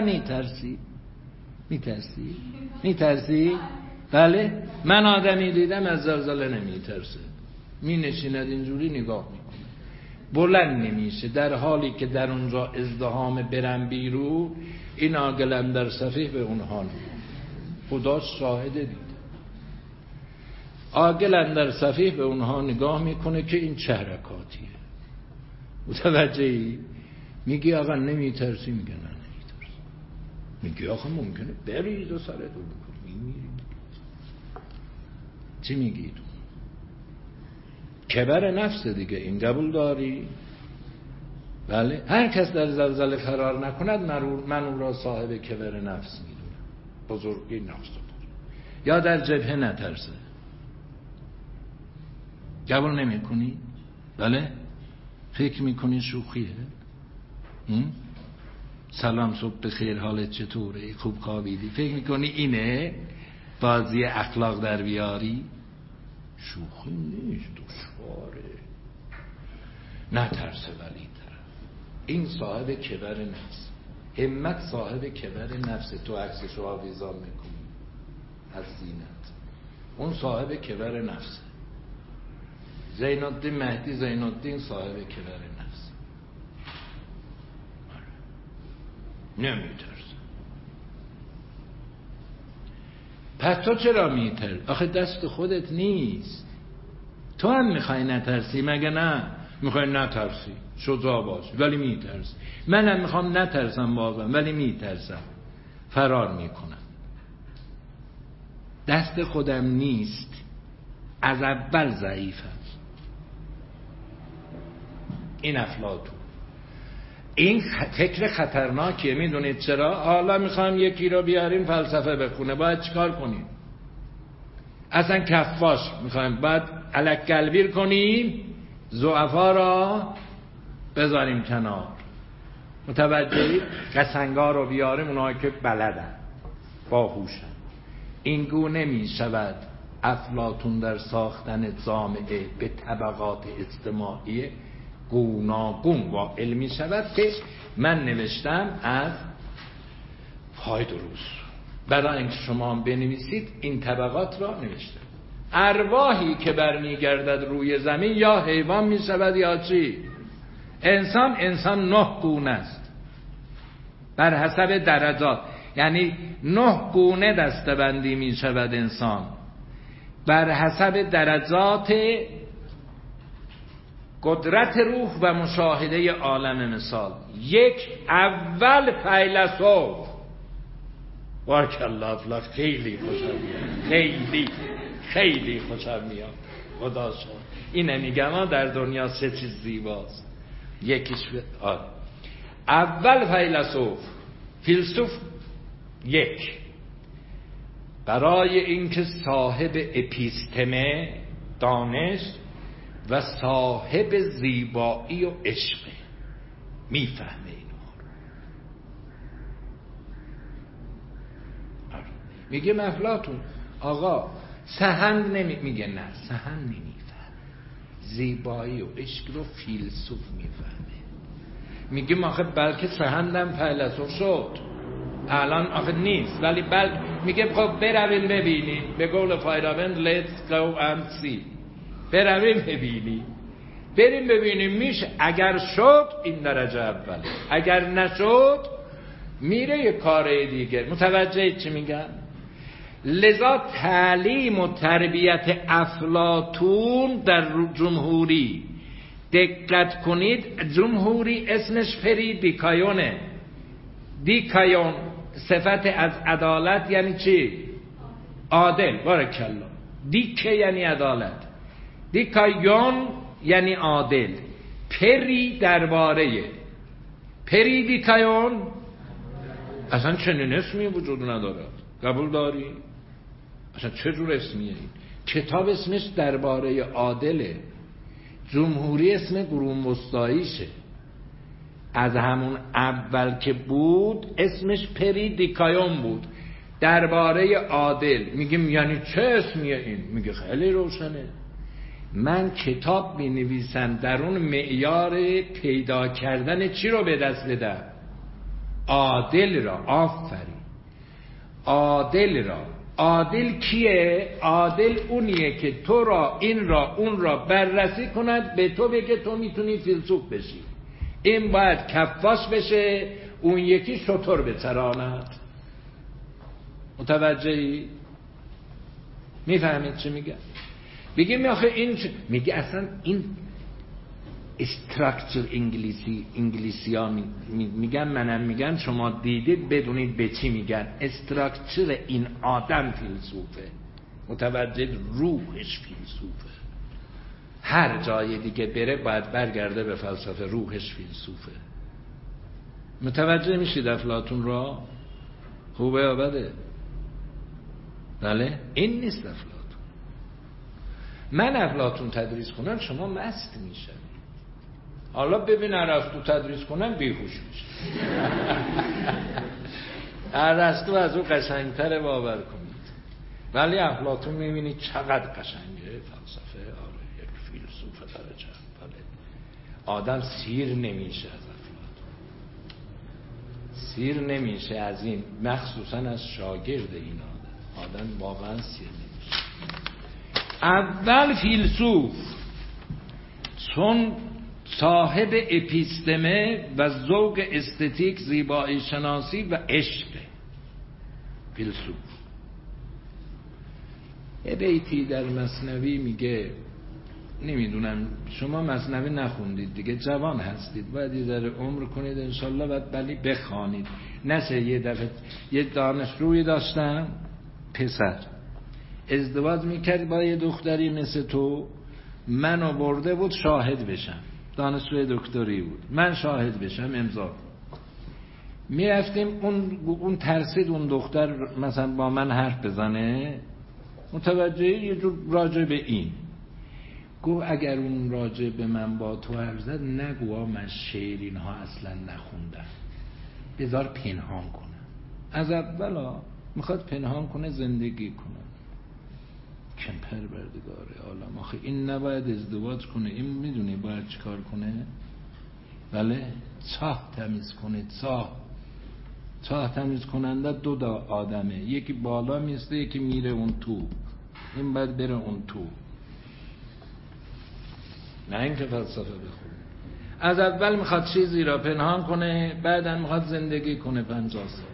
میترسی؟ بله، من آدمی دیدم از زلزله نمیترسه، می نشیند اینجوری نگاه میکنه، بلند نمیشه، در حالی که در اونجا ازدحام برن بیرون، این عاقل در صفیح به اونها خدا شاهده دید، عاقل در صفیح به اونها نگاه میکنه که این چه حرکاتیه. متوجهی؟ میگی آقا نمیترسی؟ میگه نه نمیترسی. میگی آقا ممکنه بریز و سرت رو بکنی، میمیری. چی میگی تو؟ کبر نفس دیگه، این قبول داری؟ بله، هر کس در زلزله فرار نکند من او را صاحب کبر نفس میدونم، بزرگی نفس داره. یا در جبهه نترسه، قبول نمی کنی؟ بله؟ فکر میکنی شوخیه؟ سلام صبح بخیر، حالت چطوره؟ خوب خوابیدی؟ فکر میکنی اینه بازی اخلاق در بیاری؟ شوخی نیست، دشواره. نترسه ولی طرف این صاحب کبر نفس. همت صاحب کبر نفس. تو عکسش رو آویزان میکنی از زینت، اون صاحب کبر نفسه. زین الدین مهدی زین الدین صاحب کبر نفس، نمیترسه. پس تو چرا میترسی؟ آخه دست خودت نیست. تو هم میخوای نترسی مگه نه؟ میخوای نترسی، شجاع باش، ولی میترسی. منم میخوام نترسم واقعا، ولی میترسم، فرار میکنم. دست خودم نیست، از اول ضعیفم. این افلاطون. این فکر خطرناکیه. میدونید چرا؟ حالا میخوام یکی رو بیاریم فلسفه بخونه، باید چیکار کنیم؟ اصلا کفاش میخوایم، باید الک گلویر کنیم، ضعفا را بذاریم کنار. متوجهی؟ قسنگا رو بیاریم، اونایی که بلدن، باهوشن. این گونه میشود افلاطون در ساختن جامعه به طبقات اجتماعی گوناگون واعل می شود که من نوشتم از فایدروس. برای اینکه شما بنویسید این طبقات را نوشتم. ارواحی که برمیگردد روی زمین یا حیوان می شود یا چی؟ انسان 9 گونه است بر حسب درجات، یعنی 9 گونه دسته‌بندی می شود انسان بر حسب درجات قدرت روح و مشاهده عالم مثال. اول فیلسوف. بارک الله افلاک، خیلی خوشم میاد، خیلی خوشم میاد. خدا شد اینه میگم در دنیا 3 چیز زیباست. یکیش اول فیلسوف 1 برای اینکه صاحب اپیستمه دانش و صاحب زیبایی و عشق، میفهمه اینها رو. میگه افلاطون آقا سهند میگه نه، سهند نمیفهمه، زیبایی و عشق رو فیلسوف میفهمه. میگه آخه بلکه سهندم فیلسوف شد، الان آخه نیست، ولی میگه خب برویم ببینیم. به قول فایراوند let's go and see، بریم ببینیم میشه. اگر شد این درجه اوله، اگر نشد میره یه کار دیگه. متوجه چی میگم؟ لذا تعلیم و تربیت افلاطون در جمهوری، دقت کنید، جمهوری اسمش دیکایونه. دیکایون صفت از عدالت یعنی چی؟ عادل. بارک الله. دیکه یعنی عدالت، دیکایون یعنی عادل. درباره دیکایون اصلا چنین اسمی وجود نداره. قبول داری؟ اصلا چه جور اسمیه این؟ کتاب اسمش درباره عادله، جمهوری اسم قرون وسطاییشه. از همون اول که بود اسمش پریدیکایوم بود، درباره عادل. میگیم یعنی چه اسمیه این؟ میگه خیلی روشنه، من کتاب می نویسم در اون معیار پیدا کردن چی رو به دست بدم؟ عادل را. آفرین، عادل را. عادل کیه؟ عادل اونیه که تو را، این را، اون را بررسی کند، به تو بگه تو میتونی فیلسوف بشی. این باید کفاش بشه، اون یکی شتر بچراند. متوجهی؟ میفهمید چی میگه؟ بگیم آخه این میگه اصلا این استراکچر انگلیسی ها میگن، منم میگن، شما دیدید بدونید به چی میگن. استراکچر این آدم فیلسوفه. متوجه؟ روحش فیلسوفه. هر جای دیگه بره باید برگرده به فلسفه، روحش فیلسوفه. متوجه میشید افلاطون را؟ خوبه یا بده؟ بله؟ این نیست افلاطون. من افلاطون تدریس کنم شما مست میشم. حالا ببین ارسطو تدریس کنم بیهوش میشه. ارسطو از او قشنگتره باور کنید، ولی افلاطون میبینید چقدر قشنگه. فلسفه آره یک فیلسوف درجه اوله. آدم سیر نمیشه از افلاطون، سیر نمیشه از این، مخصوصا از شاگرد این آدم واقعا سیر نمیشه. اول فیلسوف چون صاحب اپیستمه و ذوق استتیک، زیبایی شناسی و عشق، فیلسوف. یه بیتی در مثنوی میگه، نمیدونم شما مثنوی نخوندید دیگه، جوان هستید، باید یه ذره عمر کنید انشالله، باید بلی بخوانید. نشه یه دفعه. یه دانشجویی داشتم، پسر ازدواج میکرد با یه دختری مثل تو، منو برده بود شاهد بشم، دانشجوی دکتری بود، من شاهد بشم امضا. میرفتیم، اون ترسید اون دختر مثلا با من حرف بزنه، متوجه یه جور راجع به این گفت اگر اون راجع به من با تو حرف زد نگو من شعر اینها اصلا نخوندم، بذار پنهان کنم. از اولا میخواد پنهان کنه، زندگی کنه. کم پروردگاره عالم، آخه این نباید ازدواج کنه، این میدونی باید چیکار کنه؟ بله، چاه تمیز کنه. چاه تمیز کننده دو آدمه، یکی بالا میسته، یکی میره اون تو، این باید بره اون تو، نه اینکه فلسفه بخونه. از اول میخواد چیزی را پنهان کنه، بعدم میخواد زندگی کنه 50 سال.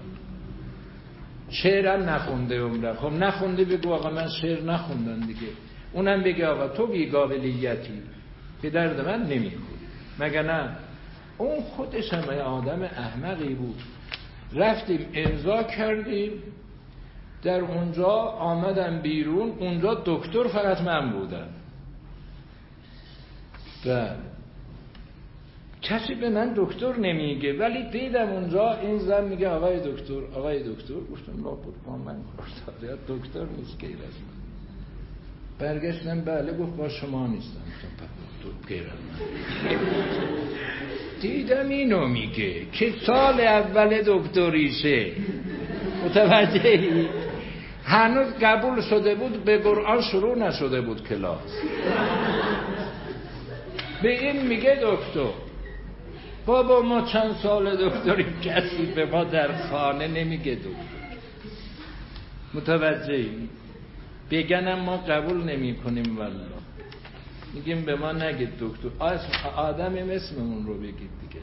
شعرم نخونده عمره. خب نخونده بگو آقا من شعر نخوندم دیگه. اونم بگه آقا تو بی‌قابلیتی، به درد من نمیخوری. مگه نه؟ اون خودش هم آدم احمقی بود. رفتیم امضا کردیم، در اونجا آمدم بیرون، اونجا دکتر فقط من بودم و کسی به من دکتر نمیگه، ولی دیدم اونجا این زن میگه آقای دکتر. گفتم لا بود با من گفتم دکتر نیست غیر از من. برگشتم بله، گفت با شما نیستم. گفتم غیر از من. دیدم اینو میگه که سال اول دکتریشه، متوجهی؟ هنوز قبول شده بود، به قرآن شروع نشده بود کلاس. به این میگه دکتر. بابا ما چند سال دکتریم، کسی به ما در خانه نمیگه دکتر. متوجهی؟ بگنم ما قبول نمی کنیم والله، میگیم به ما نگید دکتر. آدم اسممون رو بگید دیگه.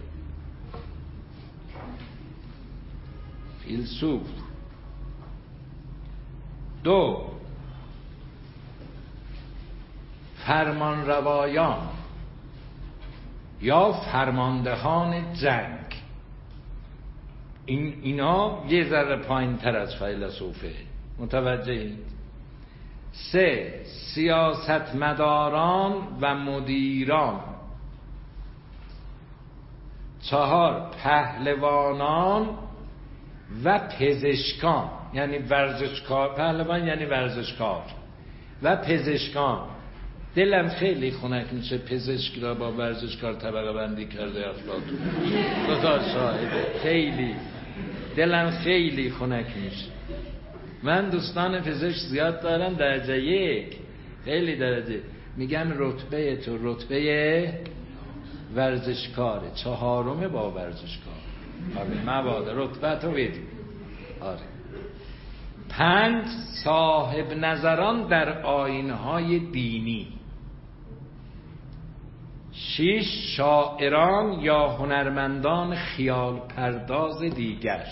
فیلسوف. 2 فرمان روایان یا فرماندهان جنگ. اینا یه ذره پایین تر از فیلسوفه. متوجهید؟ 3 سیاستمداران و مدیران. 4 پهلوانان و پزشکان، یعنی ورزشکار. پهلوان یعنی ورزشکار و پزشکان. دلم خیلی خنک میشه پزشکی را با ورزشکار طبقه بندی کرده افلاطون. دو تا شاهده. خیلی دلم خیلی خنک میشه. من دوستان پزشک زیاد دارم، درجه 1 خیلی درجه، میگم رتبه تو رتبه ورزشکاره، 4م با ورزشکار. آره مبادا رتبه تو بدی. آره. 5 صاحب نظران در آیین‌های دینی. 6 شاعران یا هنرمندان خیال پرداز دیگر.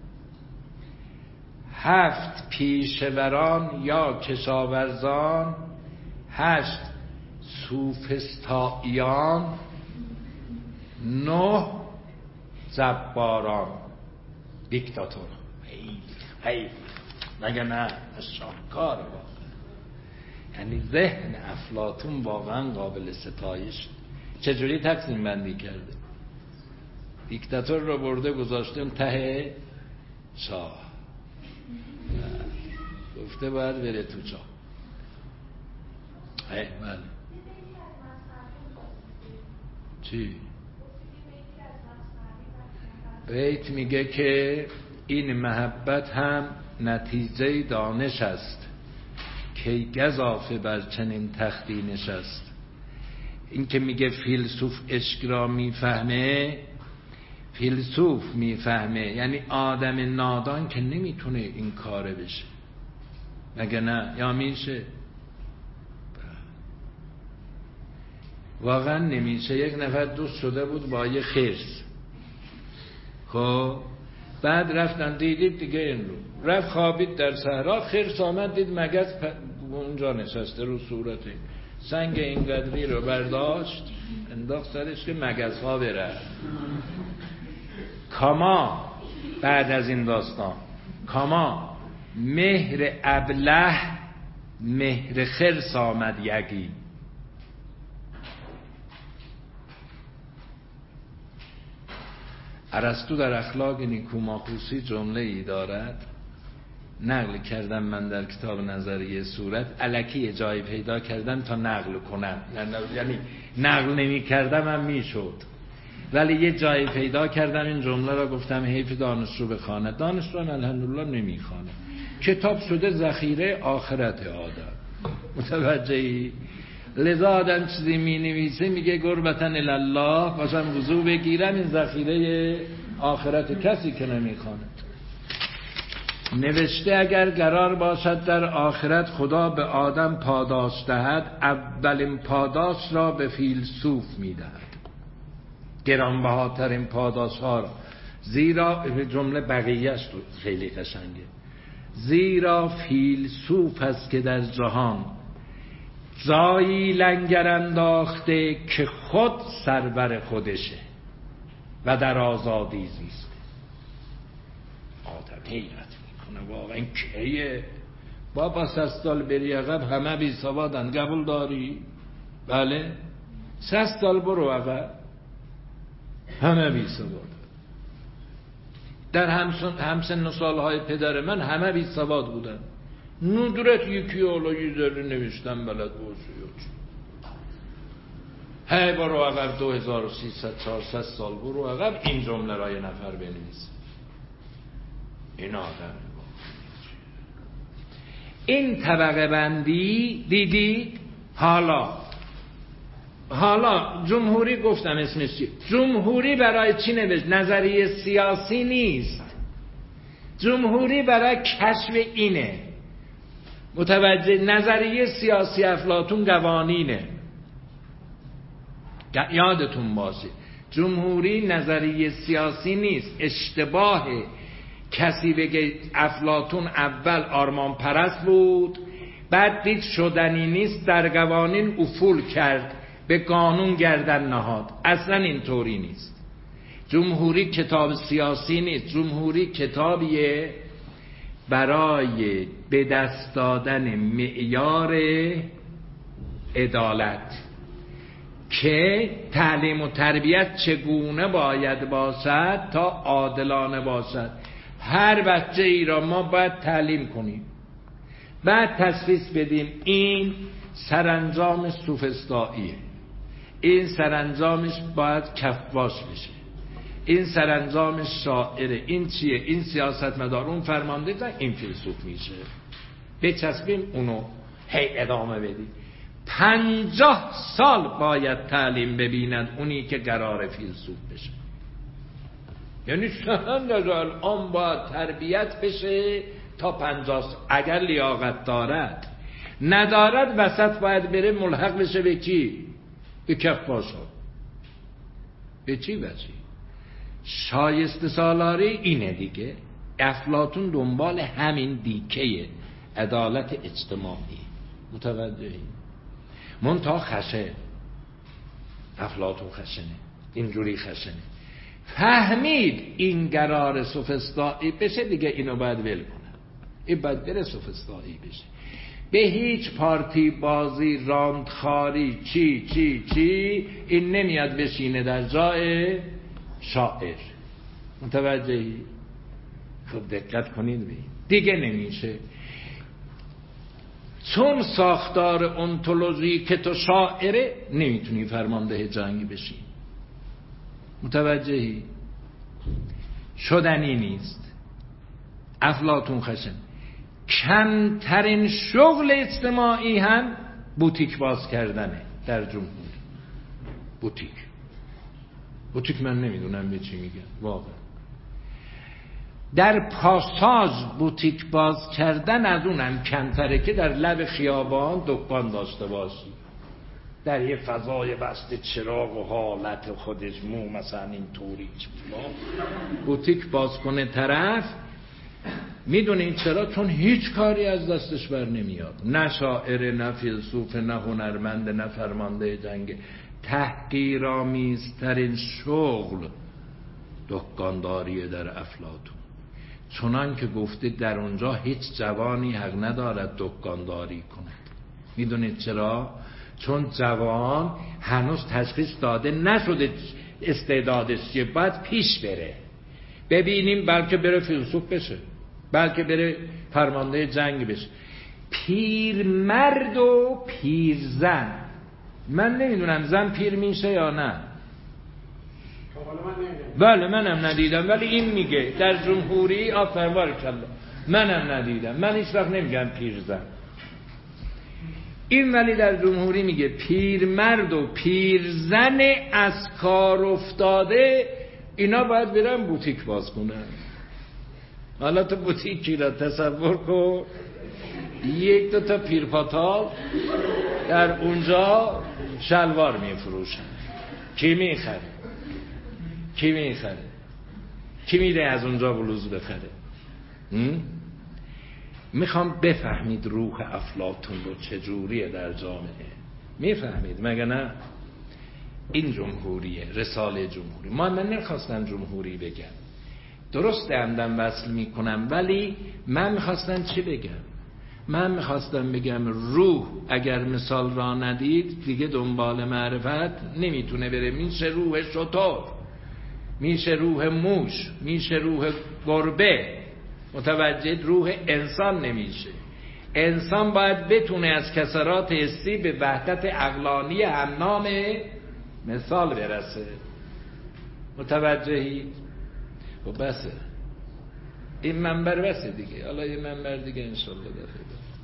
7 پیشوران یا کشاورزان. 8 سوفسطائیان. 9 جباران دیکتاتور. خیلی مگه نه شاهکار واقعا. یعنی ذهن افلاطون واقعا قابل ستایش. چجوری تقسیم بندی کرده؟ دیکتاتور رو برده گذاشته اون ته چاه، گفته باید بره تو چاه. بله. چی؟ بیت میگه که این محبت هم نتیجه دانش است که گزافه بر چنین تختی نشست. این که میگه فیلسوف عشق را میفهمه، فیلسوف میفهمه، یعنی آدم نادان که نمیتونه این کاره بشه، مگه نه؟ یا میشه؟ واقعا نمیشه. یک نفر دوست شده بود با یه خرس، خب بعد رفتن دیدید دیگه این رو رفت خوابید در صحرا، خرس آمد دید مگس اونجا نشسته رو صورته، سنگ اینقدری رو برداشت انداخت سرش که مگس ها بره. کاما بعد از این داستان کاما مهر ابله مهر خرس آمد یکی. ارسطو در اخلاق نیکوماخوسی جمله ای دارد، نقل کردم من در کتاب نظریه صورت، الکی جایی پیدا کردم تا نقل کنم، یعنی نقل نمی کردم هم می شد، ولی یه جایی پیدا کردم این جمله را گفتم حیف دانشجو بخواند. دانشجو الحمدلله نمی خواند. کتاب شده ذخیره آخرت آدم، متوجهی؟ لذا آدم چیزی می نویسه میگه قربتن الله باشم وضو بگیرم، این ذخیره آخرت کسی که نمی خواند. نوشته اگر قرار باشد در آخرت خدا به آدم پاداش دهد، اولین پاداش را به فیلسوف میدهد، گرانبهاترین پاداش ها را. زیرا جمله بقیهش خیلی قشنگه، زیرا فیلسوف است که در جهان جایی لنگر انداخته که خود سرور خودشه و در آزادی زیسته. آدم حیرت میکنه واقعا کیه؟ بابا 100 سال بری عقب همه بی سوادن، قبول داری؟ بله 100 سال برو عقب همه بی سواد. در همسن و سالهای پدر من همه بی سواد بودن. ندرت یکی حالا یه ذره نوشتن بلد باشی، هی برو عقب 2300-400 سال برو عقب، این جمله را یه نفر بنویسه. این آدم این طبقه بندی دیدید. حالا جمهوری گفتم اسمش چی؟ جمهوری برای چی نوشت؟ نظریه سیاسی نیست، جمهوری برای کشف اینه. متوجه؟ نظریه سیاسی افلاطون قوانینه، یادتون باشه. جمهوری نظریه سیاسی نیست. اشتباه کسی بگه افلاطون اول آرمان پرست بود بعد دید شدنی نیست در قوانین افول کرد به قانون گردن نهاد. اصلا اینطوری نیست. جمهوری کتاب سیاسی نیست، جمهوری کتابیه برای به دست دادن معیار عدالت که تعلیم و تربیت چگونه باید باشد تا عادلانه باشد. هر بچه ای را ما باید تعلیم کنیم. بعد تشخیص بدیم این سرانجام سوفسطاییه، این سرانجامش باید کفواش بشه، این سرانجامش شاعره، این چیه، این سیاستمدار، اون فرمانده، این فیلسوف میشه. بچسبیم اونو هی ادامه بدیم. 50 سال باید تعلیم ببیند اونی که قرار فیلسوف بشه. یعنی شهند از الان باید تربیت بشه تا 50 سال. اگر لیاقت دارد، ندارد وسط باید بره ملحق بشه به کی؟ به کفاشا. به چی بچی؟ شایسته سالاری اینه دیگه. افلاطون دنبال همین دیکه عدالت اجتماعی. متوجهی؟ منتها خشه. افلاطون خشنه، اینجوری خشنه. فهمید این قرار سوفسطایی بشه دیگه، اینو باید ول کنه، این باید بره سوفسطایی بشه. به هیچ پارتی بازی، راندخاری، چی این نمیاد بشینه در جای شاعر. متوجهی؟ خب دقت کنید دیگه نمیشه، چون ساختار انتولوژی که تو شاعره نمیتونی فرمانده جنگی بشی. متوجهی؟ شدنی نیست. افلاطون خشن. کمترین شغل اجتماعی هم بوتیک باز کردنه در جمهوری. بوتیک من نمیدونم به چی میگن واقعا. در پاساژ بوتیک باز کردن از اونم کمتره که در لب خیابان دکان داشته باشی، در یه فضای بسته چراغ و حالت خودش مو مثلا این طوری بوتیک باز کنه طرف. میدونین چرا؟ چون هیچ کاری از دستش بر نمیاد، نه شاعر، نه فیلسوف، نه هنرمند، نه فرمانده جنگ. تحقیرآمیزترین شغل دکانداریه در افلاطون، چنان که گفته در اونجا هیچ جوانی حق ندارد دکانداری کند. میدونید چرا؟ چون جوان هنوز تشخیص داده نشده استعدادش چیه، باید پیش بره. ببینیم بلکه بره فیلسوف بشه، بلکه بره فرمانده جنگ بشه. پیرمرد و پیرزن، من نمیدونم زن پیر میشه یا نه. بله منم ندیدم، ولی این میگه در جمهوری. آفرین بارکالله. منم ندیدم، من هیچ وقت نمیگم پیرزن. این ولی در جمهوری میگه پیرمرد و پیرزن از کار افتاده اینا باید برن بوتیک باز کنن. حالا تو بوتیکی را تصور کن، یک دو تا پیرپاتال در اونجا شلوار میفروشن. کی میخره؟ کی میره از اونجا بلوز بخره؟ میخوام بفهمید روح افلاطون رو چجوریه در جامعه. میفهمید مگه نه؟ این جمهوریه، رساله جمهوری. من نمیخواستم جمهوری بگم، درست عمدن وصل میکنم، ولی من میخواستم چی بگم؟ من میخواستم بگم روح اگر مثال را ندید دیگه دنبال معرفت نمیتونه بره. میشه روح شتر، میشه روح موش، میشه روح گربه. متوجه؟ روح انسان نمیشه. انسان باید بتونه از کسرات حسی به وحدت عقلانی همنام مثال برسه. متوجهی؟ خب بسه، این منبر بسه دیگه. حالا یه منبر دیگه انشالله دفعه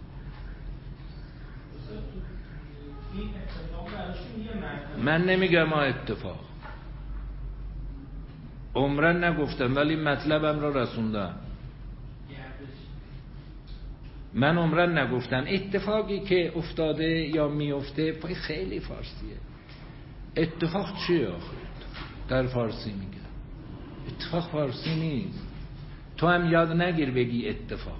من نمیگم ما اتفاق، عمرن نگفتم، ولی مطلبم را رسوندم. من عمرن نگفتم. اتفاقی که افتاده یا میفته خیلی فارسیه. اتفاق چیه آخه؟ در فارسی میگه اتفاق فارسی نیست. تو هم یاد نگیر بگی اتفاق.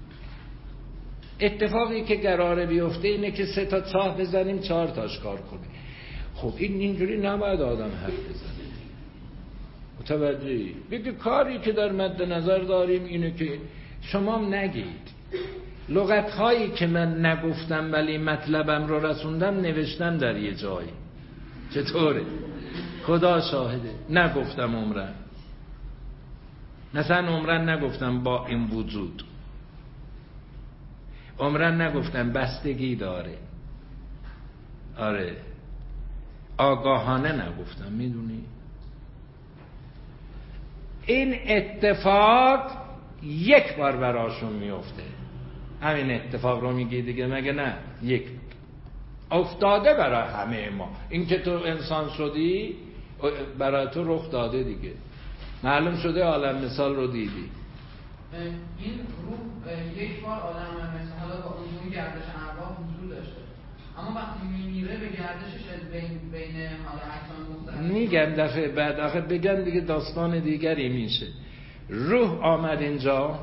اتفاقی که قراره بیفته اینه که 3 تا چاه بزنیم 4 تاش کار کنه. خب اینجوری نباید آدم حرف بزنه. متوجهی؟ بگی کاری که در مد نظر داریم اینه که شما هم نگید. لغت‌هایی که من نگفتم ولی مطلبم رو رسوندم نوشتم در یه جایی. چطوره؟ خدا شاهده نگفتم عمرن. مثلا عمرن نگفتم با این وجود. عمرن نگفتم، بستگی داره. آره آگاهانه نگفتم. میدونی این اتفاق یک بار براشون میفته. همین اتفاق رو میگی دیگه، مگه نه؟ یک افتاده برای همه ما. این که تو انسان شدی برای تو رخ داده دیگه، معلوم شده. عالم مثال رو دیدی. این روح یک بار عالم مثال حالا با اون گردش ارواح حضور داشته، اما وقتی میمیره به گردشش بین حالا اجسام مختلف میگم دفعه بعد آخه بگم دیگه داستان دیگری میشه. روح آمد اینجا،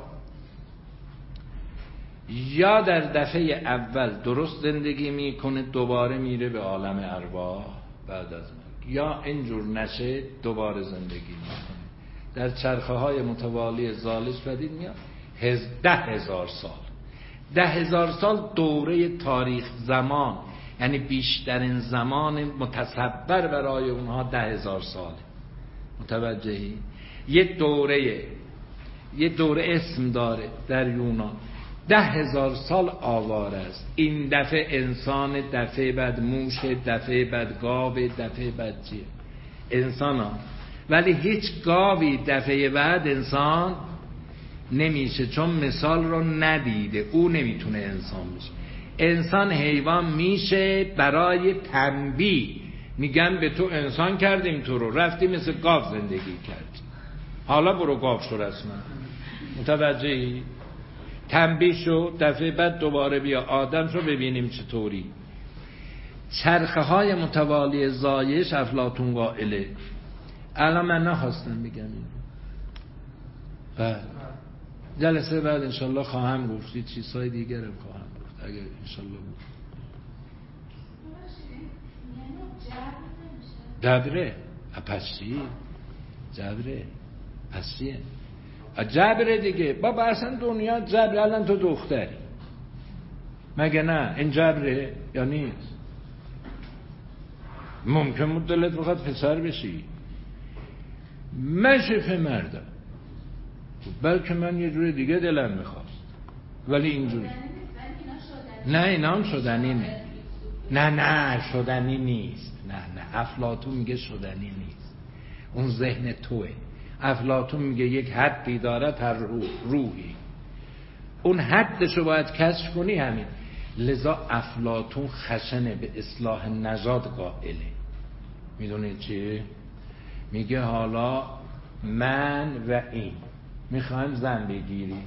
یا در دفعه اول درست زندگی میکنه دوباره میره به عالم ارواح بعد از مرگ، یا اینجور نشه دوباره زندگی میکنه. در چرخه های متوالی زالش بدید میاد 10,000 سال. 10,000 سال دوره تاریخ زمان، یعنی بیشترین زمان متصبر برای اونها 10,000 سال. متوجهی؟ یه دوره اسم داره در یونان. 10,000 سال آواره است. این دفعه انسان، دفعه بعد موش، دفعه بعد گاو، دفعه بعد چیه؟ انسان ها. ولی هیچ گاوی دفعه بعد انسان نمیشه، چون مثال رو ندیده. او نمیتونه انسان بشه. انسان حیوان میشه برای تنبیه. میگن به تو انسان کردیم، تو رو رفتی مثل گاو زندگی کردی، حالا برو گاو شو رسما. متوجهی؟ تنبیه شو، دفعه بعد دوباره بیا آدم شو ببینیم چطوری. چرخه های متوالی زایش افلاطون قائله. الان من نخواستم بگم این. بعد جلسه بعد انشالله خواهم گفت، چیزهای دیگرم خواهم گفت اگر انشالله بود. جبره پسی، جبره پسیه، جبره دیگه. بابا اصلا دنیا جبره. الان تو دختری مگه نه؟ این جبره یا نیست؟ ممکن بود دلت بخواد پسر بشی، من شفه مردم، بلکه من یه جور دیگه دلم میخواست، ولی اینجوری نه. اینا هم شدنی نه شدنی نیست. نه افلاطون میگه شدنی نیست، اون ذهن توه. افلاطون میگه یک حدی داره هر روحی، اون حدشو باید کشف کنی. همین لذا افلاطون خشنه به اصلاح نژاد قائله. میدونید چیه؟ میگه حالا من و این میخوایم زن بگیریم،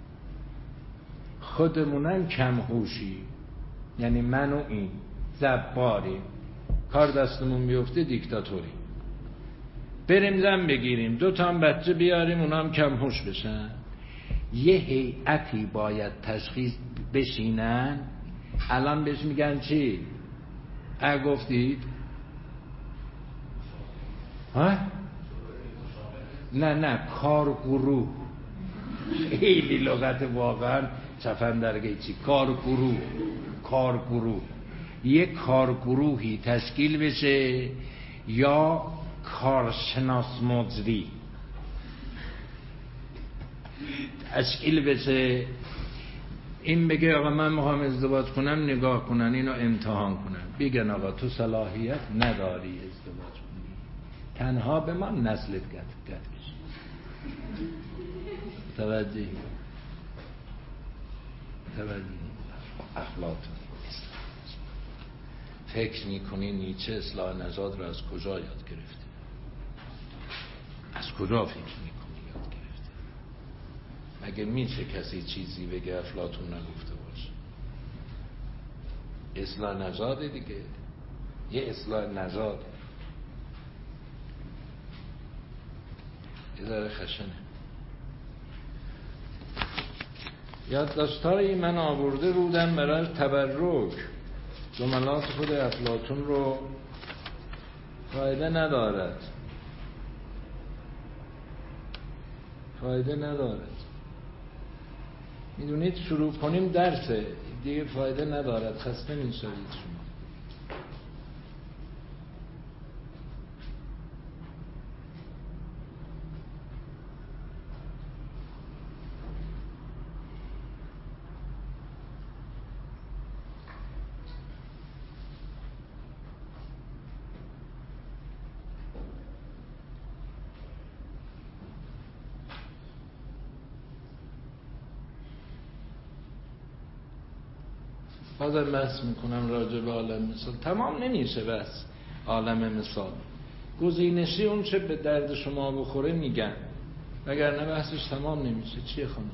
خودمونم کمهوشی، یعنی من و این زباری، کار دستمون بیفته دیکتاتوری، بریم زن بگیریم، 2 تا هم بچه بیاریم، اونا هم کمهوش بشن. یه هیئتی باید تشخیص بشینن. الان بهش میگن چی؟ گفتید؟ ها؟ نه کارگروه. خیلی لغت واقعا چفندرگی. چی؟ کارگروه. یه کارگروهی تشکیل بشه، یا کارشناس مجری تشکیل بشه. این بگه آقا من میخوام ازدواج کنم، نگاه کنن اینو امتحان کنن، بگن آقا تو صلاحیت نداری ازدواج کنی، تنها به من نسلت گد بشه. توجه اخلاق. فکر میکنی نیچه اصلاح نژاد رو از کجا یاد گرفته؟ از کجا فکر میکنی یاد گرفته؟ مگه میشه کسی چیزی بگه افلاطون نگفته باشه؟ اصلاح نژاد دیگه، یه اصلاح نژاد. یه ذره خشنه. یادداشت‌های من آورده بودم برای تبرک. جملات خود افلاطون رو فایده ندارد. میدونید شروع کنیم درسه دیگه، فایده ندارد، خسته میشوید شما. بازم بحث میکنم راجع به عالم مثال. تمام نمیشه بس عالم مثال. گزینشی اون چه به درد شما بخوره میگن، وگرنه بحثش تمام نمیشه. چیه خانم؟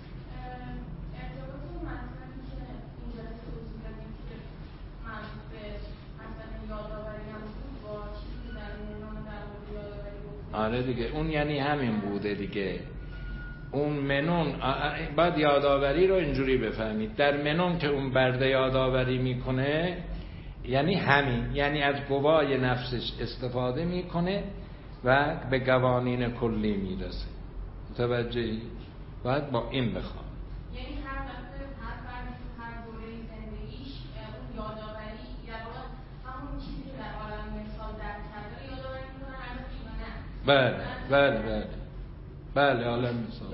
آره دیگه، اون یعنی همین بوده دیگه. اون منون باید یادآوری رو اینجوری بفهمید. در منون که اون برده یادآوری میکنه یعنی همین، یعنی از قوای نفسش استفاده میکنه و به قوانین کلی میرسه. متوجهی؟ باید با این بخوام. یعنی هر وقت هر فردی تو هر دوره زندگیش اون یادآوری یا همون چیزی که در عالم مثال درک کرده یادآوری میکنه هر وقت یا نه؟ بله عالم مثال.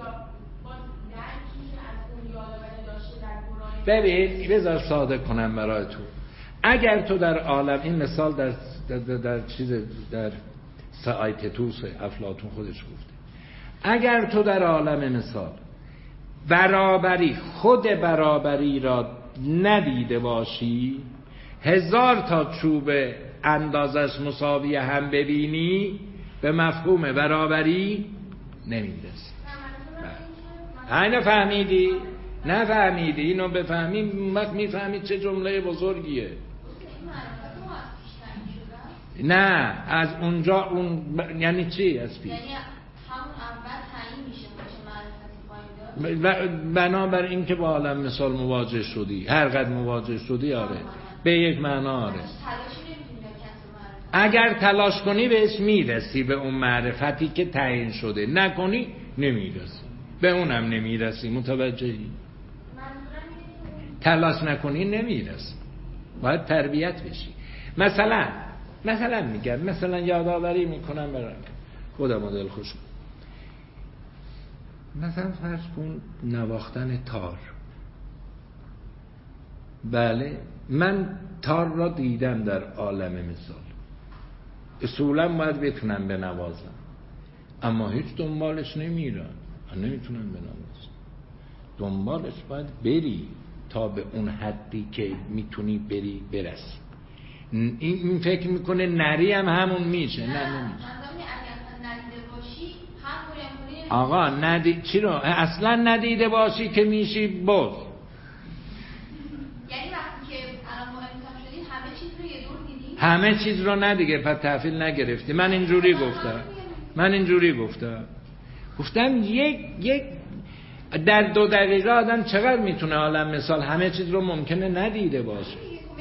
ببین بذار ساده کنم برای تو. اگر تو در عالم، این مثال در چیز در سایتتوس افلاطون خودش گفته، اگر تو در عالم مثال برابری، خود برابری را ندیده باشی، 1000 تا چوب اندازش مساوی هم ببینی، به مفهوم برابری نمیرسی. اینو فهمیدی؟ نفهمیدی؟ اینو بفهمی اون وقت میفهمی چه جمله بزرگیه. نه از اونجا اون یعنی چی از پیش؟ یعنی همون اول تعیین میشه معرفتی بنابر این که با عالم مثال مواجه شدی، هر قدر مواجه شدی، آره به یک معنا آره. اگر تلاش کنی بهش میرسی، به اون معرفتی که تعیین شده. نکنی نمیرسی، به اونم نمیرسی. متوجهی؟ تلاش نکنی نمیرسی، باید تربیت بشی. مثلا میگم، مثلا یادآوری میکنم برای خودم دل خوش. مثلا فرض کن نواختن تار. بله من تار را دیدم در عالم مثال، اصولا باید بتونم بنوازم، اما هیچ دنبالش نمیرم، نمیتونم بنوازم. دنبالش باید بری تا به اون حدی که میتونی بری برس. این فکر میکنه نری هم همون میشه. نه نمیشه. آقا چی رو اصلا ندیده باشی که میشی باز. یعنی وقتی که الان ما انسان شدیم همه چیز رو یه دور دیدیم، همه چیز رو نه دیگه، پس تحویل نگرفتی. من اینجوری گفتم یک در 2 دقیقه آدم چقدر میتونه عالم مثال همه چیز رو ممکنه ندیده باشه.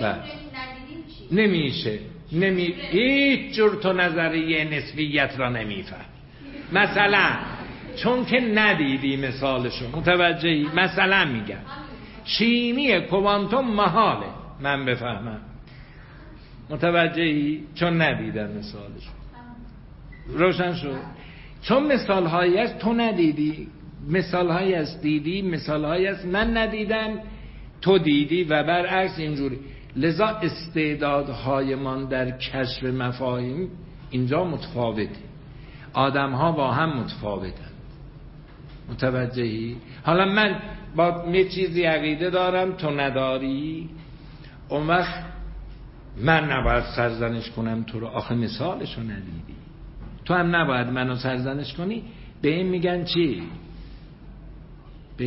نمیشه. هیچ جور تو نظریه نسبیت را نمیفهم. مثلا چون که ندیدی مثالشو. متوجهی؟ مثلا میگم شیمی کوانتوم محاله من بفهمم. متوجهی؟ چون ندیدم مثالشو. روشن شد؟ چون مثالهایی است تو ندیدی، مثالهایی است دیدی، مثالهایی است من ندیدم تو دیدی و برعکس اینجوری. لذا استعدادهای من در کشف مفاهیم اینجا متفاوته. آدم ها با هم متفاوتن. متوجهی؟ حالا من با یه چیزی عقیده دارم تو نداری، اون وقت من نباید سرزنش کنم تو رو، آخه مثالشو ندیدی. تو هم نباید منو سرزنش کنی. به این میگن چی؟ به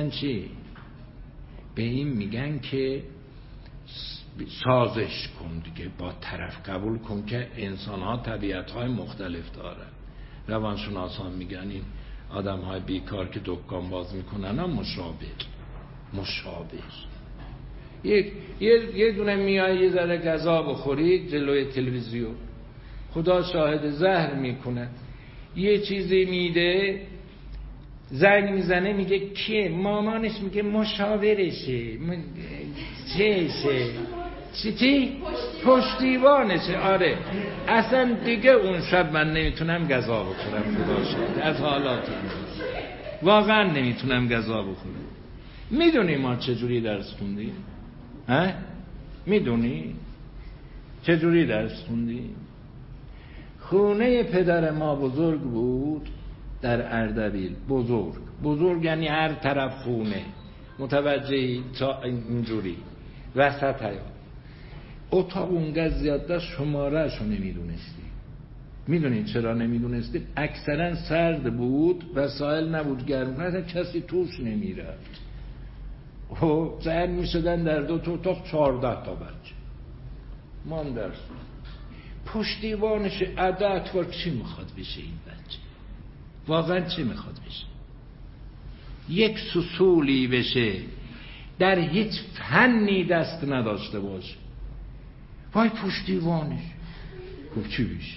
این میگن که سازش کن دیگه با طرف، قبول کن که انسان ها طبیعت های مختلف دارن. روانشناسان میگن این آدم های بیکار که دکان باز میکنن هم مشابه. یه دونه میای یه ذره غذا بخوری جلوی تلویزیون، خدا شاهد زهر میکنه، یه چیزی میده، زنگ میزنه میگه کیه؟ مامانش میگه مشاورشه، چی؟ پشتیبانشه. آره اصلا دیگه اون شب من نمیتونم غذا بخورم، خدا شاهد از حالات واقعا نمیتونم غذا بخورم. میدونی ما چجوری درس خوندیم؟ میدونی چجوری درس خوندیم؟ خونه پدر ما بزرگ بود در اردبیل. بزرگ یعنی هر طرف خونه. متوجهی؟ تا اینجوری وسط حیاط. اتاق اونقدر زیاد داشت شماره‌اش رو نمیدونستی. میدونین چرا نمیدونستی؟ اکثرا سرد بود، وسایل نبود، گرم، اصلا کسی توش نمیرفت. و زن میشدن در 2 تا اتاق 14 تا بچه. ما هم درس پشت دیوانش عدت چی میخواد بشه این بچه؟ واقعا چی میخواد بشه؟ یک سوسولی بشه، در هیچ فنی دست نداشته باشه، وای پشت دیوانش گفت چی بشه؟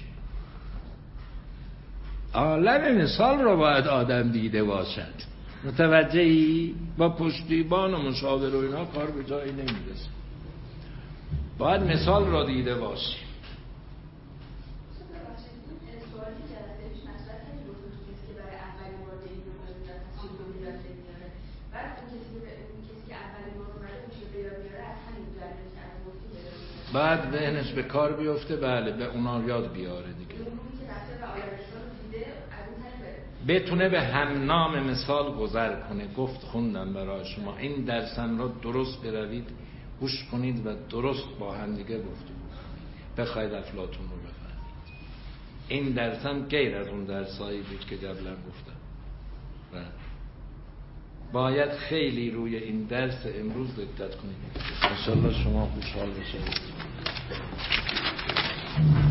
عالم مثال رو باید آدم دیده باشد. متوجهی؟ با پشتیبان و مشاور و اینا کار به جایی نمیرسه. باید مثال رو دیده باشی. بعد ذهنش به کار بیفته، بله به اونا یاد بیاره دیگه، بتونه به همنام مثال گذر کنه. گفت خوندم برای شما این درسم را درست بروید گوش کنید و درست با هم دیگه گفتگو بخواید افلاطون رو بفهمید. این درسم غیر از اون درسایی بود که قبلا گفتم. باید خیلی روی این درس امروز دقت کنید. انشالله شما خوشحال بشید.